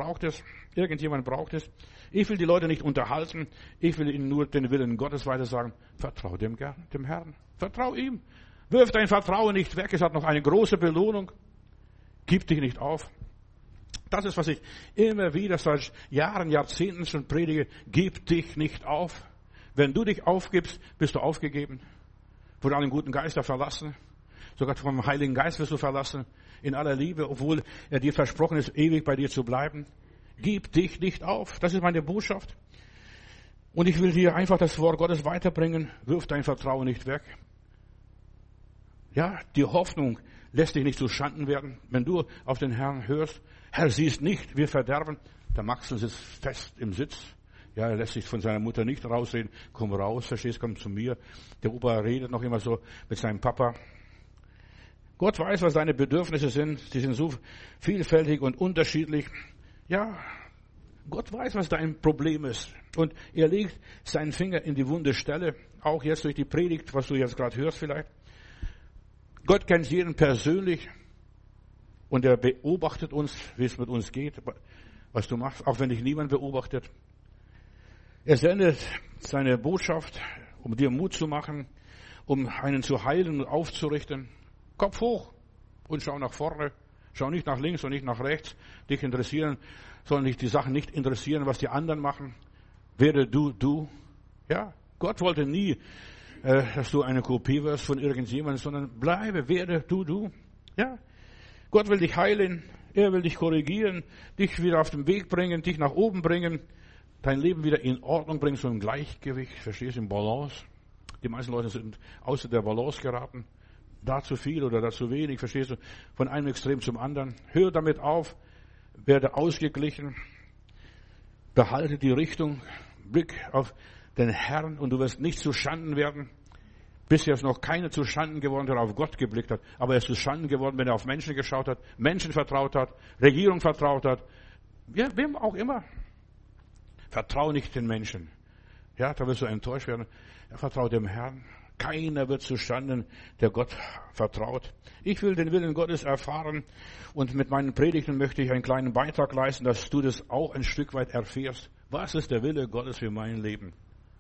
will die Leute nicht unterhalten. Ich will ihnen nur den Willen Gottes weiter sagen. Vertrau dem Herrn. Vertrau ihm. Wirf dein Vertrauen nicht weg. Es hat noch eine große Belohnung. Gib dich nicht auf. Das ist, was ich immer wieder seit Jahren, Jahrzehnten schon predige. Gib dich nicht auf. Wenn du dich aufgibst, bist du aufgegeben. Von einem guten Geist verlassen. Sogar vom Heiligen Geist wirst du verlassen. In aller Liebe, obwohl er dir versprochen ist, ewig bei dir zu bleiben. Gib dich nicht auf. Das ist meine Botschaft. Und ich will dir einfach das Wort Gottes weiterbringen. Wirf dein Vertrauen nicht weg. Ja, die Hoffnung lässt dich nicht zu Schanden werden. Wenn du auf den Herrn hörst, Herr, siehst nicht, wir verderben. Der Maxel sitzt fest im Sitz. Ja, er lässt sich von seiner Mutter nicht rausreden. Komm raus, verstehst, komm zu mir. Der Opa redet noch immer so mit seinem Papa. Gott weiß, was deine Bedürfnisse sind. Sie sind so vielfältig und unterschiedlich. Ja, Gott weiß, was dein Problem ist. Und er legt seinen Finger in die wunde Stelle. Auch jetzt durch die Predigt, was du jetzt gerade hörst vielleicht. Gott kennt jeden persönlich. Und er beobachtet uns, wie es mit uns geht, was du machst, auch wenn dich niemand beobachtet. Er sendet seine Botschaft, um dir Mut zu machen, um einen zu heilen und aufzurichten. Kopf hoch und schau nach vorne. Schau nicht nach links und nicht nach rechts. Dich sollen dich die Sachen nicht interessieren, was die anderen machen. Werde du. Ja, Gott wollte nie, dass du eine Kopie wirst von irgendjemandem, sondern werde du. Ja, Gott will dich heilen, er will dich korrigieren, dich wieder auf den Weg bringen, dich nach oben bringen, dein Leben wieder in Ordnung bringen, so im Gleichgewicht, verstehst du, im Balance. Die meisten Leute sind außer der Balance geraten, da zu viel oder da zu wenig, verstehst du, von einem Extrem zum anderen. Hör damit auf, werde ausgeglichen, behalte die Richtung, Blick auf den Herrn und du wirst nicht zu Schanden werden. Bisher ist noch keiner zu Schanden geworden, der auf Gott geblickt hat. Aber er ist zu Schanden geworden, wenn er auf Menschen geschaut hat, Menschen vertraut hat, Regierung vertraut hat. Ja, wem auch immer. Vertrau nicht den Menschen. Ja, da wirst du enttäuscht werden. Ja, vertrau dem Herrn. Keiner wird zu Schanden, der Gott vertraut. Ich will den Willen Gottes erfahren und mit meinen Predigten möchte ich einen kleinen Beitrag leisten, dass du das auch ein Stück weit erfährst. Was ist der Wille Gottes für mein Leben?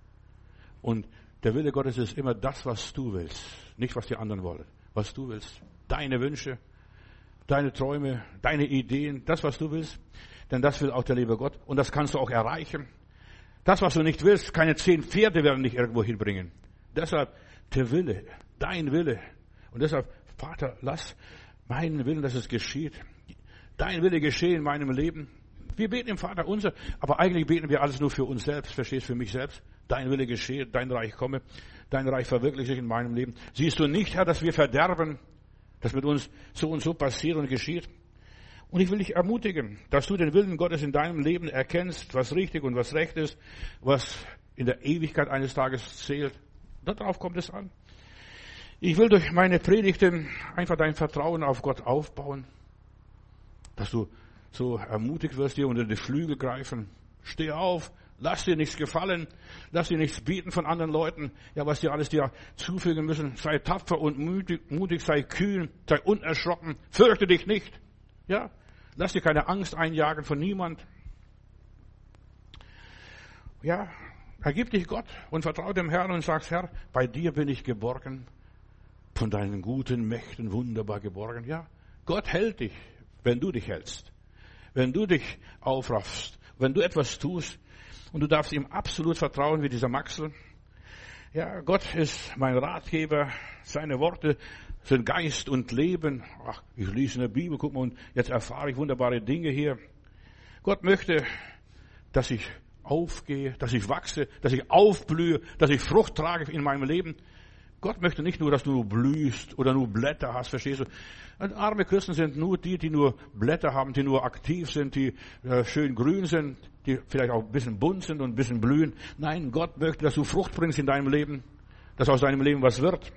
Und der Wille Gottes ist immer das, was du willst. Nicht, was die anderen wollen. Was du willst. Deine Wünsche, deine Träume, deine Ideen, das, was du willst. Denn das will auch der liebe Gott. Und das kannst du auch erreichen. Das, was du nicht willst, keine 10 Pferde werden dich irgendwo hinbringen. Deshalb der Wille, dein Wille. Und deshalb, Vater, lass meinen Willen, dass es geschieht. Dein Wille geschehe in meinem Leben. Wir beten im Vater unser, aber eigentlich beten wir alles nur für uns selbst. Verstehst du, für mich selbst? Dein Wille geschehe, dein Reich komme, dein Reich verwirkliche sich in meinem Leben. Siehst du nicht, Herr, dass wir verderben, dass mit uns so und so passiert und geschieht? Und ich will dich ermutigen, dass du den Willen Gottes in deinem Leben erkennst, was richtig und was recht ist, was in der Ewigkeit eines Tages zählt. Darauf kommt es an. Ich will durch meine Predigten einfach dein Vertrauen auf Gott aufbauen, dass du so ermutigt wirst, dir unter die Flügel greifen. Steh auf, lass dir nichts gefallen, lass dir nichts bieten von anderen Leuten, ja, was dir alles dir zufügen müssen. Sei tapfer und mutig, sei kühn, sei unerschrocken, fürchte dich nicht. Ja, lass dir keine Angst einjagen von niemand. Ja, ergib dich Gott und vertraue dem Herrn und sagst, Herr, bei dir bin ich geborgen, von deinen guten Mächten wunderbar geborgen. Ja, Gott hält dich, wenn du dich hältst, wenn du dich aufraffst, wenn du etwas tust und du darfst ihm absolut vertrauen wie dieser Maxel. Ja, Gott ist mein Ratgeber, seine Worte sind Geist und Leben. Ach, ich lese in der Bibel, guck mal, und jetzt erfahre ich wunderbare Dinge hier. Gott möchte, dass ich aufgehe, dass ich wachse, dass ich aufblühe, dass ich Frucht trage in meinem Leben. Gott möchte nicht nur, dass du nur blühst oder nur Blätter hast, verstehst du? Und arme Christen sind nur die, die nur Blätter haben, die nur aktiv sind, die schön grün sind, die vielleicht auch ein bisschen bunt sind und ein bisschen blühen. Nein, Gott möchte, dass du Frucht bringst in deinem Leben, dass aus deinem Leben was wird.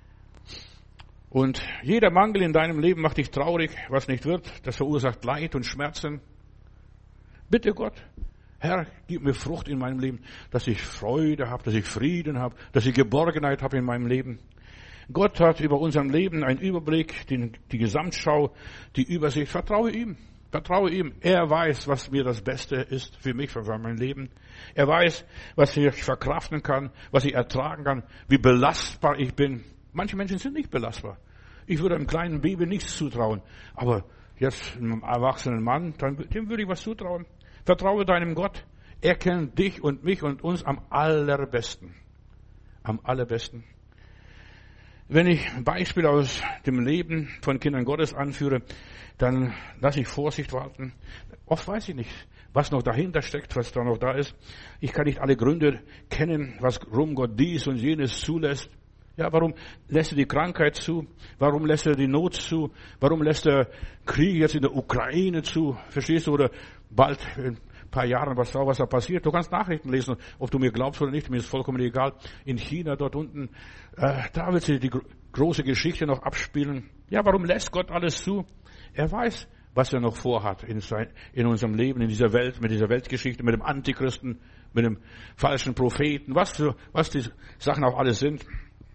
Und jeder Mangel in deinem Leben macht dich traurig, was nicht wird, das verursacht Leid und Schmerzen. Bitte Gott, Herr, gib mir Frucht in meinem Leben, dass ich Freude habe, dass ich Frieden habe, dass ich Geborgenheit habe in meinem Leben. Gott hat über unserem Leben einen Überblick, die Gesamtschau, die Übersicht. Vertraue ihm. Vertraue ihm. Er weiß, was mir das Beste ist für mich, für mein Leben. Er weiß, was ich verkraften kann, was ich ertragen kann, wie belastbar ich bin. Manche Menschen sind nicht belastbar. Ich würde einem kleinen Baby nichts zutrauen. Aber jetzt einem erwachsenen Mann, dem würde ich was zutrauen. Vertraue deinem Gott. Er kennt dich und mich und uns am allerbesten. Am allerbesten. Wenn ich ein Beispiel aus dem Leben von Kindern Gottes anführe, dann lasse ich Vorsicht walten. Oft weiß ich nicht, was noch dahinter steckt, was da noch da ist. Ich kann nicht alle Gründe kennen, warum Gott dies und jenes zulässt. Ja, warum lässt er die Krankheit zu? Warum lässt er die Not zu? Warum lässt er Krieg jetzt in der Ukraine zu? Verstehst du? Oder bald in ein paar Jahren, was da passiert. Du kannst Nachrichten lesen, ob du mir glaubst oder nicht, mir ist vollkommen egal. In China, dort unten, da wird sich die große Geschichte noch abspielen. Ja, warum lässt Gott alles zu? Er weiß, was er noch vorhat in unserem Leben, in dieser Welt, mit dieser Weltgeschichte, mit dem Antichristen, mit dem falschen Propheten, was die Sachen auch alles sind.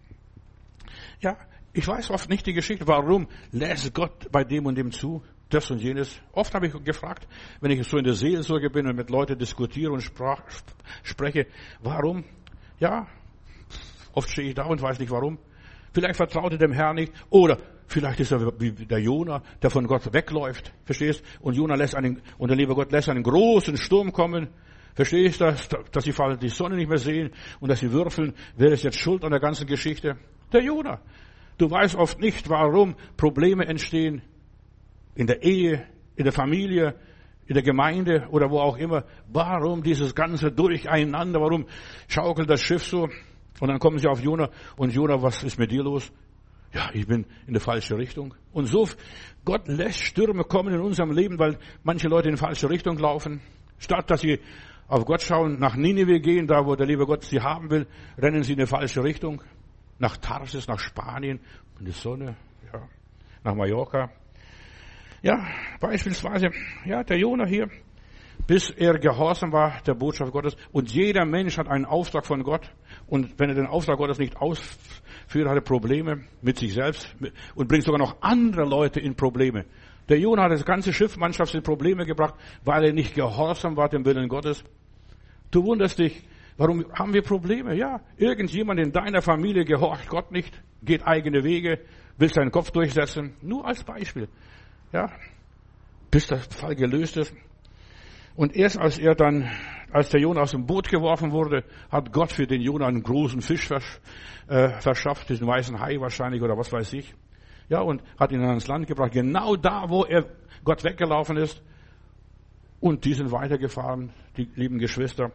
Ja, ich weiß oft nicht die Geschichte, warum lässt Gott bei dem und dem zu, das und jenes. Oft habe ich gefragt, wenn ich so in der Seelsorge bin und mit Leuten diskutiere und spreche, warum? Ja, oft stehe ich da und weiß nicht warum. Vielleicht vertraut er dem Herrn nicht oder vielleicht ist er wie der Jona, der von Gott wegläuft, verstehst? Und der liebe Gott lässt einen großen Sturm kommen. Verstehst du, dass sie die Sonne nicht mehr sehen und dass sie würfeln? Wer ist jetzt schuld an der ganzen Geschichte? Der Jona. Du weißt oft nicht, warum Probleme entstehen. In der Ehe, in der Familie, in der Gemeinde oder wo auch immer. Warum dieses ganze Durcheinander? Warum schaukelt das Schiff so? Und dann kommen sie auf Jona. Und Jona, was ist mit dir los? Ja, ich bin in die falsche Richtung. Und so, Gott lässt Stürme kommen in unserem Leben, weil manche Leute in die falsche Richtung laufen. Statt dass sie auf Gott schauen, nach Ninive gehen, da wo der liebe Gott sie haben will, rennen sie in die falsche Richtung. Nach Tarsis, nach Spanien, in die Sonne, ja, nach Mallorca. Ja, beispielsweise, ja, der Jona hier, bis er gehorsam war der Botschaft Gottes. Und jeder Mensch hat einen Auftrag von Gott. Und wenn er den Auftrag Gottes nicht ausführt, hat er Probleme mit sich selbst und bringt sogar noch andere Leute in Probleme. Der Jona hat das ganze Schiffmannschaft in Probleme gebracht, weil er nicht gehorsam war dem Willen Gottes. Du wunderst dich, warum haben wir Probleme? Ja, irgendjemand in deiner Familie gehorcht Gott nicht, geht eigene Wege, will seinen Kopf durchsetzen. Nur als Beispiel. Ja, bis der Fall gelöst ist. Und erst als der Jona aus dem Boot geworfen wurde, hat Gott für den Jona einen großen Fisch verschafft, diesen weißen Hai wahrscheinlich oder was weiß ich. Ja, und hat ihn ans Land gebracht, genau da, wo Gott weggelaufen ist. Und die sind weitergefahren, die lieben Geschwister.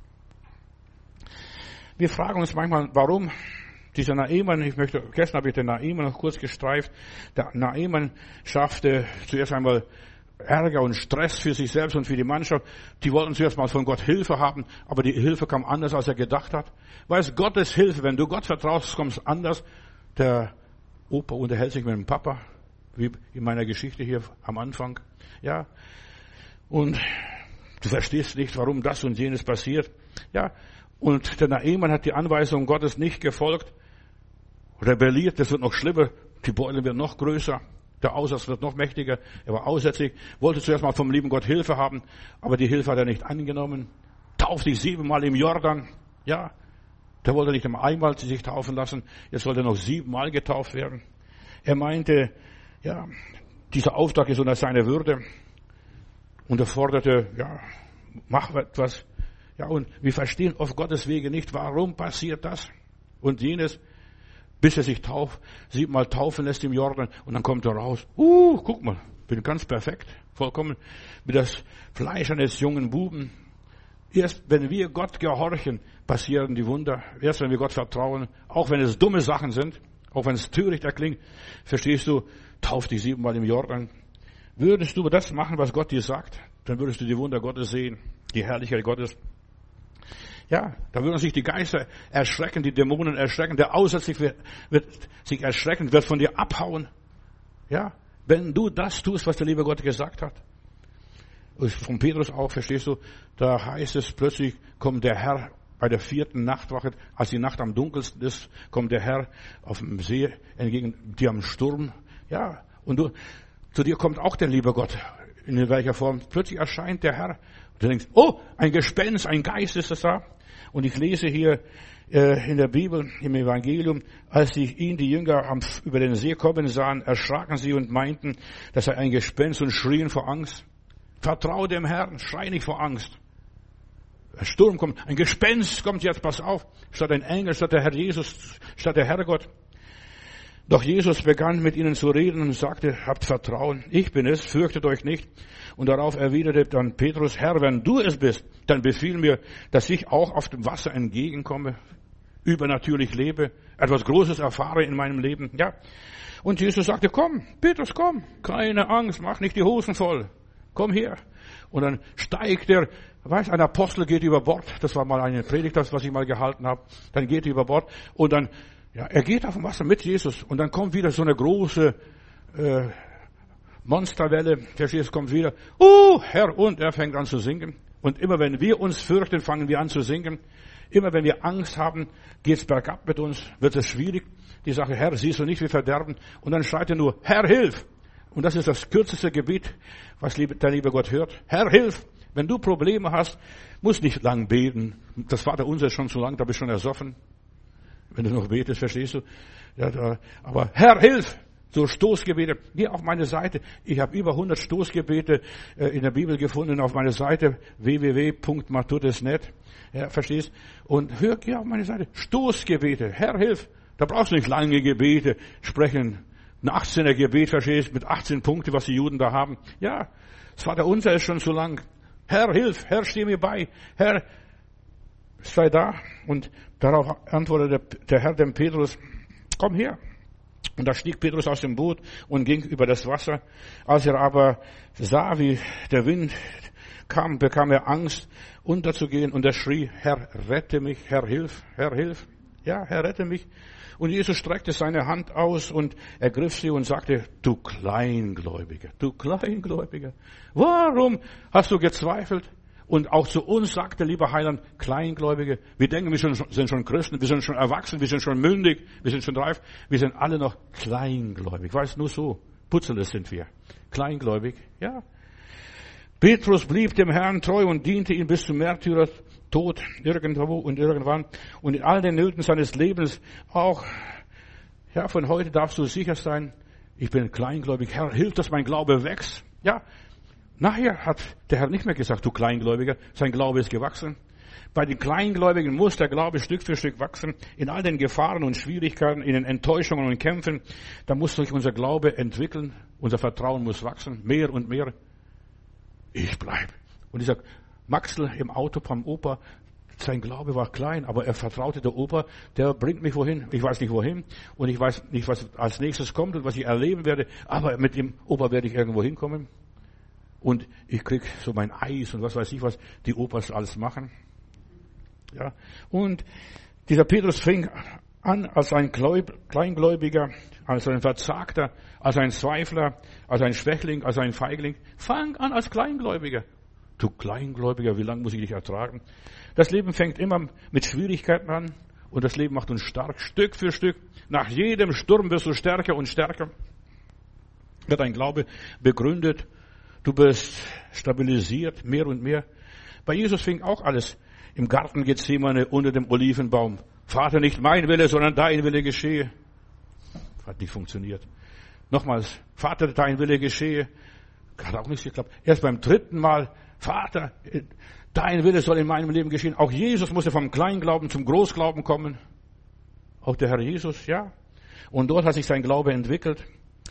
Wir fragen uns manchmal, warum dieser Naaman, gestern habe ich den Naaman noch kurz gestreift, der Naaman schaffte zuerst einmal Ärger und Stress für sich selbst und für die Mannschaft. Die wollten zuerst mal von Gott Hilfe haben, aber die Hilfe kam anders, als er gedacht hat. Weißt, Gottes Hilfe, wenn du Gott vertraust, kommst anders. Der Opa unterhält sich mit dem Papa, wie in meiner Geschichte hier am Anfang. Ja. Und du verstehst nicht, warum das und jenes passiert. Ja. Und der Naaman hat die Anweisung Gottes nicht gefolgt, rebelliert, das wird noch schlimmer, die Beule wird noch größer, der Aussatz wird noch mächtiger, er war aussätzlich, wollte zuerst mal vom lieben Gott Hilfe haben, aber die Hilfe hat er nicht angenommen, tauft sich 7-mal im Jordan, ja, der wollte nicht einmal sich taufen lassen, jetzt sollte er noch 7-mal getauft werden. Er meinte, ja, dieser Auftrag ist unter seiner Würde und er forderte, ja, mach etwas. Ja, und wir verstehen oft Gottes Wege nicht. Warum passiert das und jenes? Bis er sich 7-mal taufen lässt im Jordan und dann kommt er raus. Guck mal, bin ganz perfekt, vollkommen wie das Fleisch eines jungen Buben. Erst wenn wir Gott gehorchen, passieren die Wunder. Erst wenn wir Gott vertrauen, auch wenn es dumme Sachen sind, auch wenn es töricht erklingt, verstehst du, tauf dich 7-mal im Jordan. Würdest du das machen, was Gott dir sagt, dann würdest du die Wunder Gottes sehen, die Herrlichkeit Gottes. Ja, da würden sich die Geister erschrecken, die Dämonen erschrecken, der Aussätzliche wird sich erschrecken, wird von dir abhauen. Ja, wenn du das tust, was der liebe Gott gesagt hat. Und von Petrus auch, verstehst du, da heißt es plötzlich, kommt der Herr bei der 4. Nachtwache, als die Nacht am dunkelsten ist, kommt der Herr auf dem See entgegen dir am Sturm. Ja, und zu dir kommt auch der liebe Gott. In welcher Form? Plötzlich erscheint der Herr. Und du denkst, oh, ein Gespenst, ein Geist ist das da. Und ich lese hier in der Bibel, im Evangelium, als die Jünger über den See kommen sahen, erschraken sie und meinten, das sei ein Gespenst und schrien vor Angst. Vertraue dem Herrn, schrei nicht vor Angst. Ein Sturm kommt, ein Gespenst kommt jetzt, pass auf, statt ein Engel, statt der Herr Jesus, statt der Herrgott. Doch Jesus begann mit ihnen zu reden und sagte, habt Vertrauen, ich bin es, fürchtet euch nicht. Und darauf erwiderte dann Petrus, Herr, wenn du es bist, dann befiehl mir, dass ich auch auf dem Wasser entgegenkomme, übernatürlich lebe, etwas Großes erfahre in meinem Leben. Ja. Und Jesus sagte, komm, Petrus, komm, keine Angst, mach nicht die Hosen voll, komm her. Und dann steigt ein Apostel geht über Bord, das war mal eine Predigt, das, was ich mal gehalten habe, dann geht er über Bord und dann, ja, er geht auf dem Wasser mit Jesus und dann kommt wieder so eine große Monsterwelle, verstehst, kommt wieder, Herr, und er fängt an zu singen. Und immer wenn wir uns fürchten, fangen wir an zu singen. Immer wenn wir Angst haben, geht's bergab mit uns, wird es schwierig. Die Sache, Herr, siehst du nicht, wir verderben. Und dann schreit er nur, Herr, hilf! Und das ist das kürzeste Gebet, was der liebe Gott hört. Herr, hilf! Wenn du Probleme hast, musst nicht lang beten. Das Vaterunser ist schon zu lang, da bist du schon ersoffen. Wenn du noch betest, verstehst du? Ja, aber Herr, hilf! So Stoßgebete. Geh auf meine Seite. Ich habe über 100 Stoßgebete in der Bibel gefunden auf meiner Seite www.matutes.net. Ja, verstehst? Und geh auf meine Seite. Stoßgebete. Herr, hilf. Da brauchst du nicht lange Gebete sprechen. Ein 18er Gebet, verstehst? Mit 18 Punkten, was die Juden da haben. Ja, das Vaterunser ist schon zu lang. Herr, hilf. Herr, steh mir bei. Herr, sei da. Und darauf antwortete der Herr dem Petrus, komm her. Und da stieg Petrus aus dem Boot und ging über das Wasser. Als er aber sah, wie der Wind kam, bekam er Angst, unterzugehen. Und er schrie, Herr, rette mich, Herr, hilf, Herr, hilf. Ja, Herr, rette mich. Und Jesus streckte seine Hand aus und ergriff sie und sagte, du Kleingläubiger, warum hast du gezweifelt? Und auch zu uns sagte, lieber Heiland, Kleingläubige, wir denken, wir sind schon Christen, wir sind schon erwachsen, wir sind schon mündig, wir sind schon reif, wir sind alle noch kleingläubig. Weißt du, nur so, Putzeles sind wir. Kleingläubig, ja. Petrus blieb dem Herrn treu und diente ihm bis zum Märtyrertod, irgendwo und irgendwann. Und in all den Nöten seines Lebens auch, ja, von heute darfst du sicher sein, ich bin kleingläubig. Herr, hilf, dass mein Glaube wächst. Ja. Nachher hat der Herr nicht mehr gesagt, du Kleingläubiger, sein Glaube ist gewachsen. Bei den Kleingläubigen muss der Glaube Stück für Stück wachsen. In all den Gefahren und Schwierigkeiten, in den Enttäuschungen und Kämpfen, da muss sich unser Glaube entwickeln. Unser Vertrauen muss wachsen, mehr und mehr. Ich bleib. Und dieser Maxl im Auto vom Opa, sein Glaube war klein, aber er vertraute der Opa, der bringt mich wohin. Ich weiß nicht wohin und ich weiß nicht, was als nächstes kommt und was ich erleben werde, aber mit dem Opa werde ich irgendwo hinkommen. und ich krieg so mein Eis und was weiß ich was, die Opas alles machen. Ja. Und dieser Petrus fing an als ein Kleingläubiger, als ein Verzagter, als ein Zweifler, als ein Schwächling, als ein Feigling. Fang an als Kleingläubiger. Du Kleingläubiger, wie lange muss ich dich ertragen? Das Leben fängt immer mit Schwierigkeiten an und das Leben macht uns stark, Stück für Stück. Nach jedem Sturm wirst du stärker und stärker. Wird dein Glaube begründet. Du wirst stabilisiert, mehr und mehr. Bei Jesus fing auch alles im Garten Gethsemane unter dem Olivenbaum. Vater, nicht mein Wille, sondern dein Wille geschehe. Hat nicht funktioniert. Nochmals, Vater, dein Wille geschehe. Hat auch nicht geklappt. Erst beim dritten Mal, Vater, dein Wille soll in meinem Leben geschehen. Auch Jesus musste vom Kleinglauben zum Großglauben kommen. Auch der Herr Jesus, ja. Und dort hat sich sein Glaube entwickelt.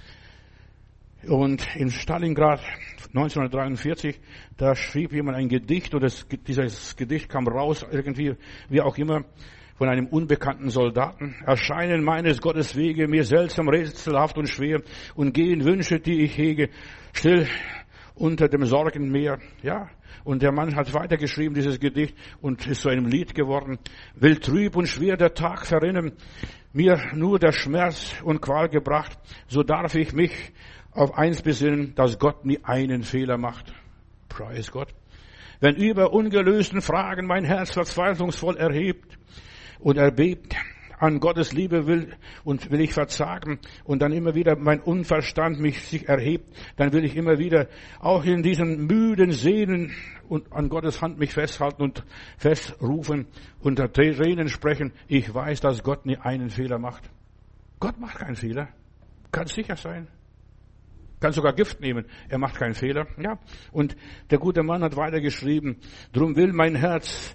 Und in Stalingrad 1943, da schrieb jemand ein Gedicht und dieses Gedicht kam raus irgendwie, wie auch immer, von einem unbekannten Soldaten. Erscheinen meines Gottes Wege mir seltsam, rätselhaft und schwer und gehen Wünsche, die ich hege, still unter dem Sorgenmeer. Ja, und der Mann hat weitergeschrieben, dieses Gedicht, und ist zu einem Lied geworden. Will trüb und schwer der Tag verrinnen, mir nur der Schmerz und Qual gebracht, so darf ich mich auf eins besinnen, dass Gott nie einen Fehler macht. Preis Gott. Wenn über ungelösten Fragen mein Herz verzweiflungsvoll erhebt und erbebt, an Gottes Liebe will ich verzagen und dann immer wieder mein Unverstand sich erhebt, dann will ich immer wieder auch in diesen müden Sehnen und an Gottes Hand mich festhalten und festrufen, unter Tränen sprechen. Ich weiß, dass Gott nie einen Fehler macht. Gott macht keinen Fehler. Kann sicher sein. Kann sogar Gift nehmen. Er macht keinen Fehler. Ja. Und der gute Mann hat weitergeschrieben, drum will mein Herz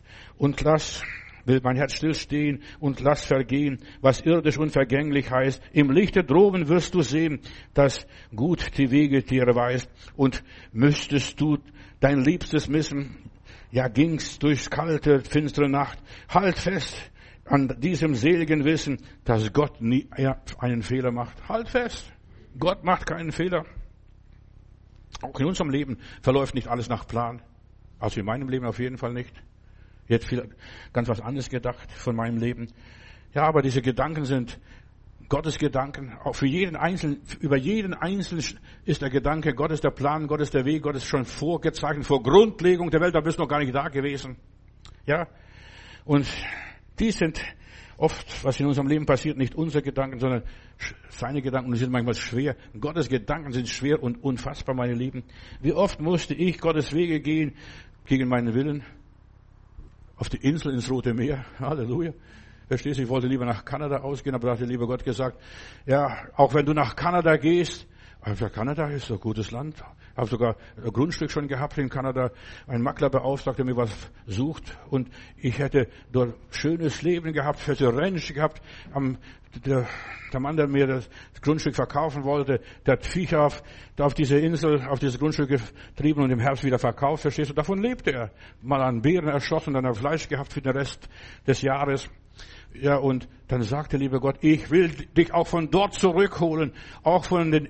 stillstehen und lass vergehen, was irdisch und vergänglich heißt. Im Lichte droben wirst du sehen, dass gut die Wege dir weist. Und müsstest du dein Liebstes missen, ja gingst durchs kalte, finstere Nacht, halt fest an diesem seligen Wissen, dass Gott nie einen Fehler macht. Halt fest. Gott macht keinen Fehler. Auch in unserem Leben verläuft nicht alles nach Plan. Also in meinem Leben auf jeden Fall nicht. Ich hätte viel ganz was anderes gedacht von meinem Leben. Ja, aber diese Gedanken sind Gottes Gedanken. Auch für jeden Einzelnen, über jeden Einzelnen ist der Gedanke, Gott ist der Plan, Gott ist der Weg, Gott ist schon vorgezeichnet, vor Grundlegung der Welt, da bist du noch gar nicht da gewesen. Ja. Und die sind oft, was in unserem Leben passiert, nicht unsere Gedanken, sondern seine Gedanken, und die sind manchmal schwer. Gottes Gedanken sind schwer und unfassbar, meine Lieben. Wie oft musste ich Gottes Wege gehen, gegen meinen Willen, auf die Insel ins Rote Meer. Halleluja. Verstehst du, ich wollte lieber nach Kanada ausgehen, aber da hat der liebe Gott gesagt, ja, auch wenn du nach Kanada gehst, also Kanada ist ein gutes Land. Ich habe sogar ein Grundstück schon gehabt in Kanada. Ein Makler beauftragt, der mir was sucht. Und ich hätte dort schönes Leben gehabt, hätte Ranch gehabt. Der Mann, der mir das Grundstück verkaufen wollte, der hat Viecher auf diese Insel, auf dieses Grundstück getrieben und im Herbst wieder verkauft. Verstehst du? Davon lebte er. Mal an Beeren erschossen, dann Fleisch gehabt für den Rest des Jahres. Ja, und dann sagte, lieber Gott, ich will dich auch von dort zurückholen, auch von den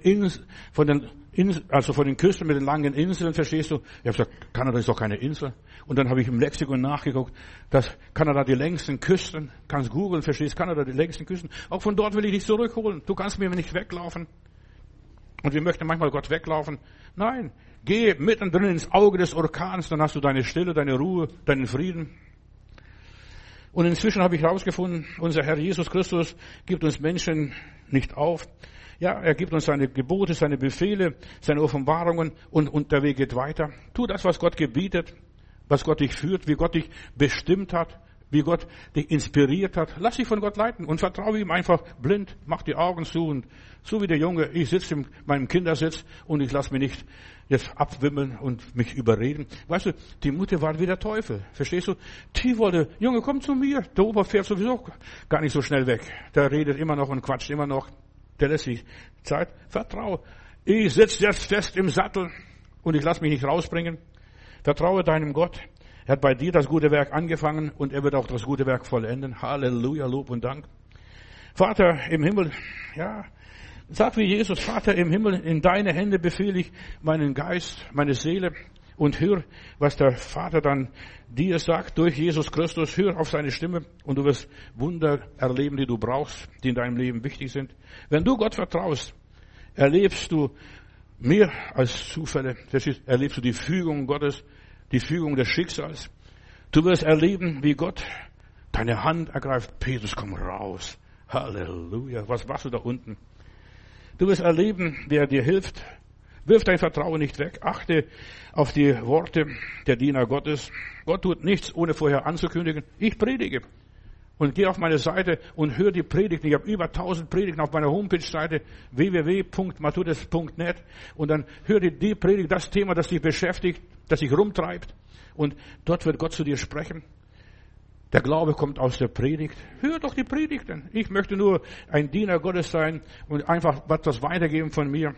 Küsten mit den langen Inseln, verstehst du? Ich habe gesagt, Kanada ist doch keine Insel. Und dann habe ich im Lexikon nachgeguckt, dass Kanada die längsten Küsten, kannst googeln, verstehst, Kanada die längsten Küsten. Auch von dort will ich dich zurückholen. Du kannst mir nicht weglaufen. Und wir möchten manchmal Gott weglaufen. Nein, geh mittendrin ins Auge des Orkans, dann hast du deine Stille, deine Ruhe, deinen Frieden. Und inzwischen habe ich herausgefunden, unser Herr Jesus Christus gibt uns Menschen nicht auf. Ja, er gibt uns seine Gebote, seine Befehle, seine Offenbarungen und der Weg geht weiter. Tu das, was Gott gebietet, was Gott dich führt, wie Gott dich bestimmt hat, wie Gott dich inspiriert hat. Lass dich von Gott leiten und vertraue ihm einfach blind. Mach die Augen zu und so wie der Junge, ich sitze in meinem Kindersitz und ich lasse mich nicht jetzt abwimmeln und mich überreden. Weißt du, die Mutter war wie der Teufel. Verstehst du? Die wollte, Junge, komm zu mir. Der Opa fährt sowieso gar nicht so schnell weg. Der redet immer noch und quatscht immer noch. Der lässt sich Zeit. Vertraue. Ich sitze jetzt fest im Sattel und ich lasse mich nicht rausbringen. Vertraue deinem Gott. Er hat bei dir das gute Werk angefangen und er wird auch das gute Werk vollenden. Halleluja, Lob und Dank. Vater im Himmel, ja, Sag wie Jesus, Vater im Himmel, in deine Hände befehle ich meinen Geist, meine Seele und hör, was der Vater dann dir sagt durch Jesus Christus. Hör auf seine Stimme und du wirst Wunder erleben, die du brauchst, die in deinem Leben wichtig sind. Wenn du Gott vertraust, erlebst du mehr als Zufälle. Erlebst du die Fügung Gottes, die Fügung des Schicksals. Du wirst erleben, wie Gott deine Hand ergreift. Petrus, komm raus. Halleluja. Was machst du da unten? Du wirst erleben, wer dir hilft. Wirf dein Vertrauen nicht weg. Achte auf die Worte der Diener Gottes. Gott tut nichts, ohne vorher anzukündigen. Ich predige. Und geh auf meine Seite und hör die Predigten. Ich habe über 1000 Predigten auf meiner Homepage-Seite www.matthäus.net. Und dann hör dir die Predigt, das Thema, das dich beschäftigt, das dich rumtreibt. Und dort wird Gott zu dir sprechen. Der Glaube kommt aus der Predigt. Hör doch die Predigten. Ich möchte nur ein Diener Gottes sein und einfach etwas weitergeben von mir.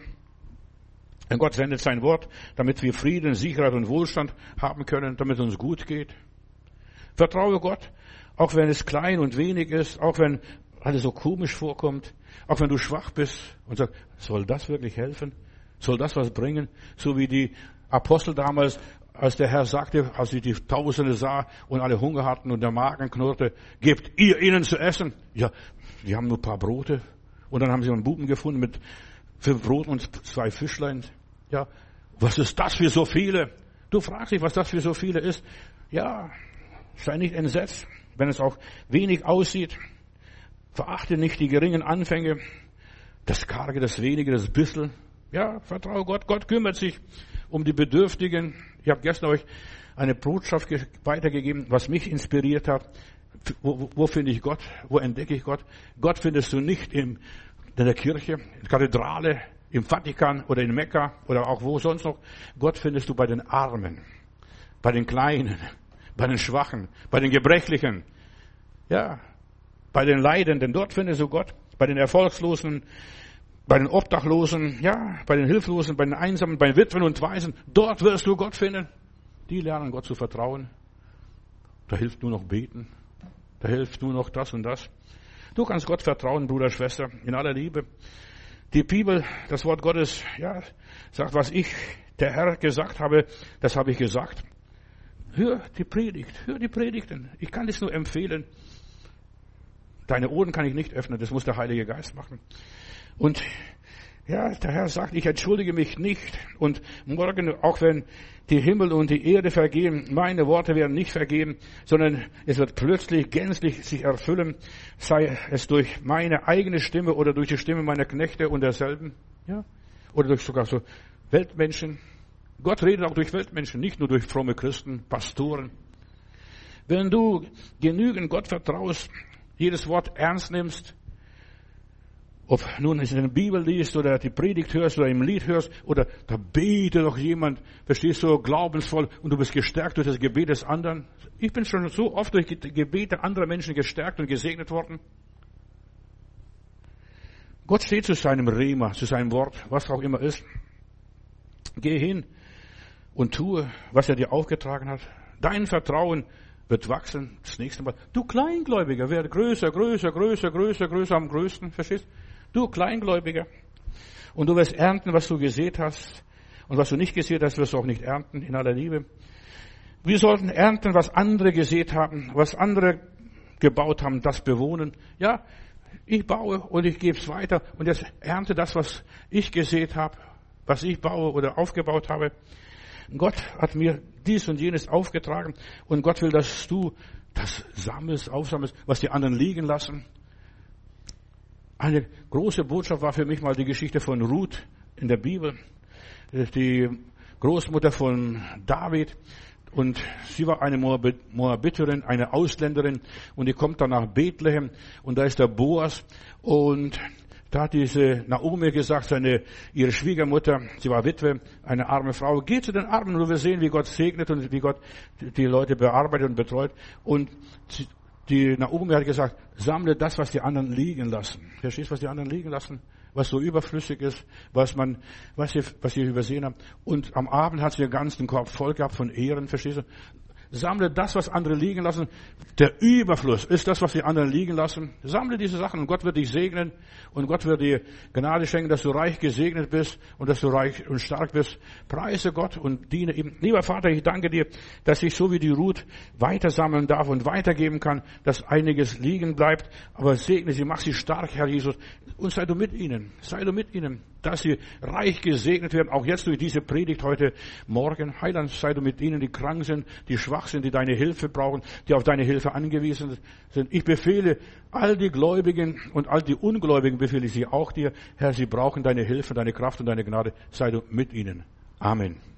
Und Gott sendet sein Wort, damit wir Frieden, Sicherheit und Wohlstand haben können, damit es uns gut geht. Vertraue Gott, auch wenn es klein und wenig ist, auch wenn alles so komisch vorkommt, auch wenn du schwach bist und sagst, soll das wirklich helfen? Soll das was bringen? So wie die Apostel damals, als der Herr sagte, als sie die Tausende sah und alle Hunger hatten und der Magen knurrte, gebt ihr ihnen zu essen. Ja, die haben nur ein paar Brote. Und dann haben sie einen Buben gefunden mit 5 Broten und 2 Fischlein. Ja, was ist das für so viele? Du fragst dich, was das für so viele ist. Ja, sei nicht entsetzt, wenn es auch wenig aussieht. Verachte nicht die geringen Anfänge, das Karge, das Wenige, das Bissel. Ja, vertraue Gott. Gott kümmert sich um die Bedürftigen. Ich habe gestern euch eine Botschaft weitergegeben, was mich inspiriert hat. Wo finde ich Gott? Wo entdecke ich Gott? Gott findest du nicht in der Kirche, in der Kathedrale, im Vatikan oder in Mekka oder auch wo sonst noch. Gott findest du bei den Armen, bei den Kleinen, bei den Schwachen, bei den Gebrechlichen, ja, bei den Leidenden. Dort findest du Gott, bei den Erfolgslosen, bei den Obdachlosen, ja, bei den Hilflosen, bei den Einsamen, bei den Witwen und Waisen. Dort wirst du Gott finden. Die lernen Gott zu vertrauen. Da hilft nur noch beten. Da hilft nur noch das und das. Du kannst Gott vertrauen, Bruder, Schwester, in aller Liebe. Die Bibel, das Wort Gottes, ja, sagt, was ich, der Herr, gesagt habe, das habe ich gesagt. Hör die Predigt, hör die Predigten. Ich kann es nur empfehlen. Deine Ohren kann ich nicht öffnen, das muss der Heilige Geist machen. Und ja, der Herr sagt, ich entschuldige mich nicht. Und morgen, auch wenn die Himmel und die Erde vergehen, meine Worte werden nicht vergehen, sondern es wird plötzlich gänzlich sich erfüllen, sei es durch meine eigene Stimme oder durch die Stimme meiner Knechte und derselben, ja, oder durch sogar so Weltmenschen. Gott redet auch durch Weltmenschen, nicht nur durch fromme Christen, Pastoren. Wenn du genügend Gott vertraust, jedes Wort ernst nimmst, ob nun es in der Bibel liest oder die Predigt hörst oder im Lied hörst oder da betet doch jemand, verstehst du, glaubensvoll und du bist gestärkt durch das Gebet des anderen. Ich bin schon so oft durch die Gebete anderer Menschen gestärkt und gesegnet worden. Gott steht zu seinem Rema, zu seinem Wort, was auch immer ist. Geh hin und tue, was er dir aufgetragen hat. Dein Vertrauen wird wachsen das nächste Mal. Du Kleingläubiger, werde größer, größer, größer, größer, größer am größten, verstehst? Du Kleingläubiger. Und du wirst ernten, was du gesät hast. Und was du nicht gesät hast, wirst du auch nicht ernten, in aller Liebe. Wir sollten ernten, was andere gesät haben, was andere gebaut haben, das bewohnen. Ja, ich baue und ich gebe es weiter und jetzt ernte das, was ich gesät habe, was ich baue oder aufgebaut habe. Gott hat mir dies und jenes aufgetragen und Gott will, dass du das sammelst, aufsammelst, was die anderen liegen lassen. Eine große Botschaft war für mich mal die Geschichte von Ruth in der Bibel, die Großmutter von David. Und sie war eine Moabiterin, eine Ausländerin. Und die kommt dann nach Bethlehem. Und da ist der Boas. Und da hat diese Naomi gesagt, ihre Schwiegermutter, sie war Witwe, eine arme Frau, geh zu den Armen. Und du wirst sehen, wie Gott segnet und wie Gott die Leute bearbeitet und betreut. Und die Naomi hat gesagt, sammle das, was die anderen liegen lassen. Verstehst du, was die anderen liegen lassen? Was so überflüssig ist, was sie übersehen haben. Und am Abend hat sie den ganzen Korb voll gehabt von Ehren, verstehst du? Sammle das, was andere liegen lassen. Der Überfluss ist das, was die anderen liegen lassen. Sammle diese Sachen und Gott wird dich segnen und Gott wird dir Gnade schenken, dass du reich gesegnet bist und dass du reich und stark bist. Preise Gott und diene ihm. Lieber Vater, ich danke dir, dass ich so wie die Ruth weiter sammeln darf und weitergeben kann, dass einiges liegen bleibt. Aber segne sie, mach sie stark, Herr Jesus. Und sei du mit ihnen, dass sie reich gesegnet werden, auch jetzt durch diese Predigt heute Morgen. Heiland, sei du mit ihnen, die krank sind, die schwach sind, die deine Hilfe brauchen, die auf deine Hilfe angewiesen sind. Ich befehle all die Gläubigen und all die Ungläubigen, befehle ich sie auch dir. Herr, sie brauchen deine Hilfe, deine Kraft und deine Gnade. Sei du mit ihnen. Amen.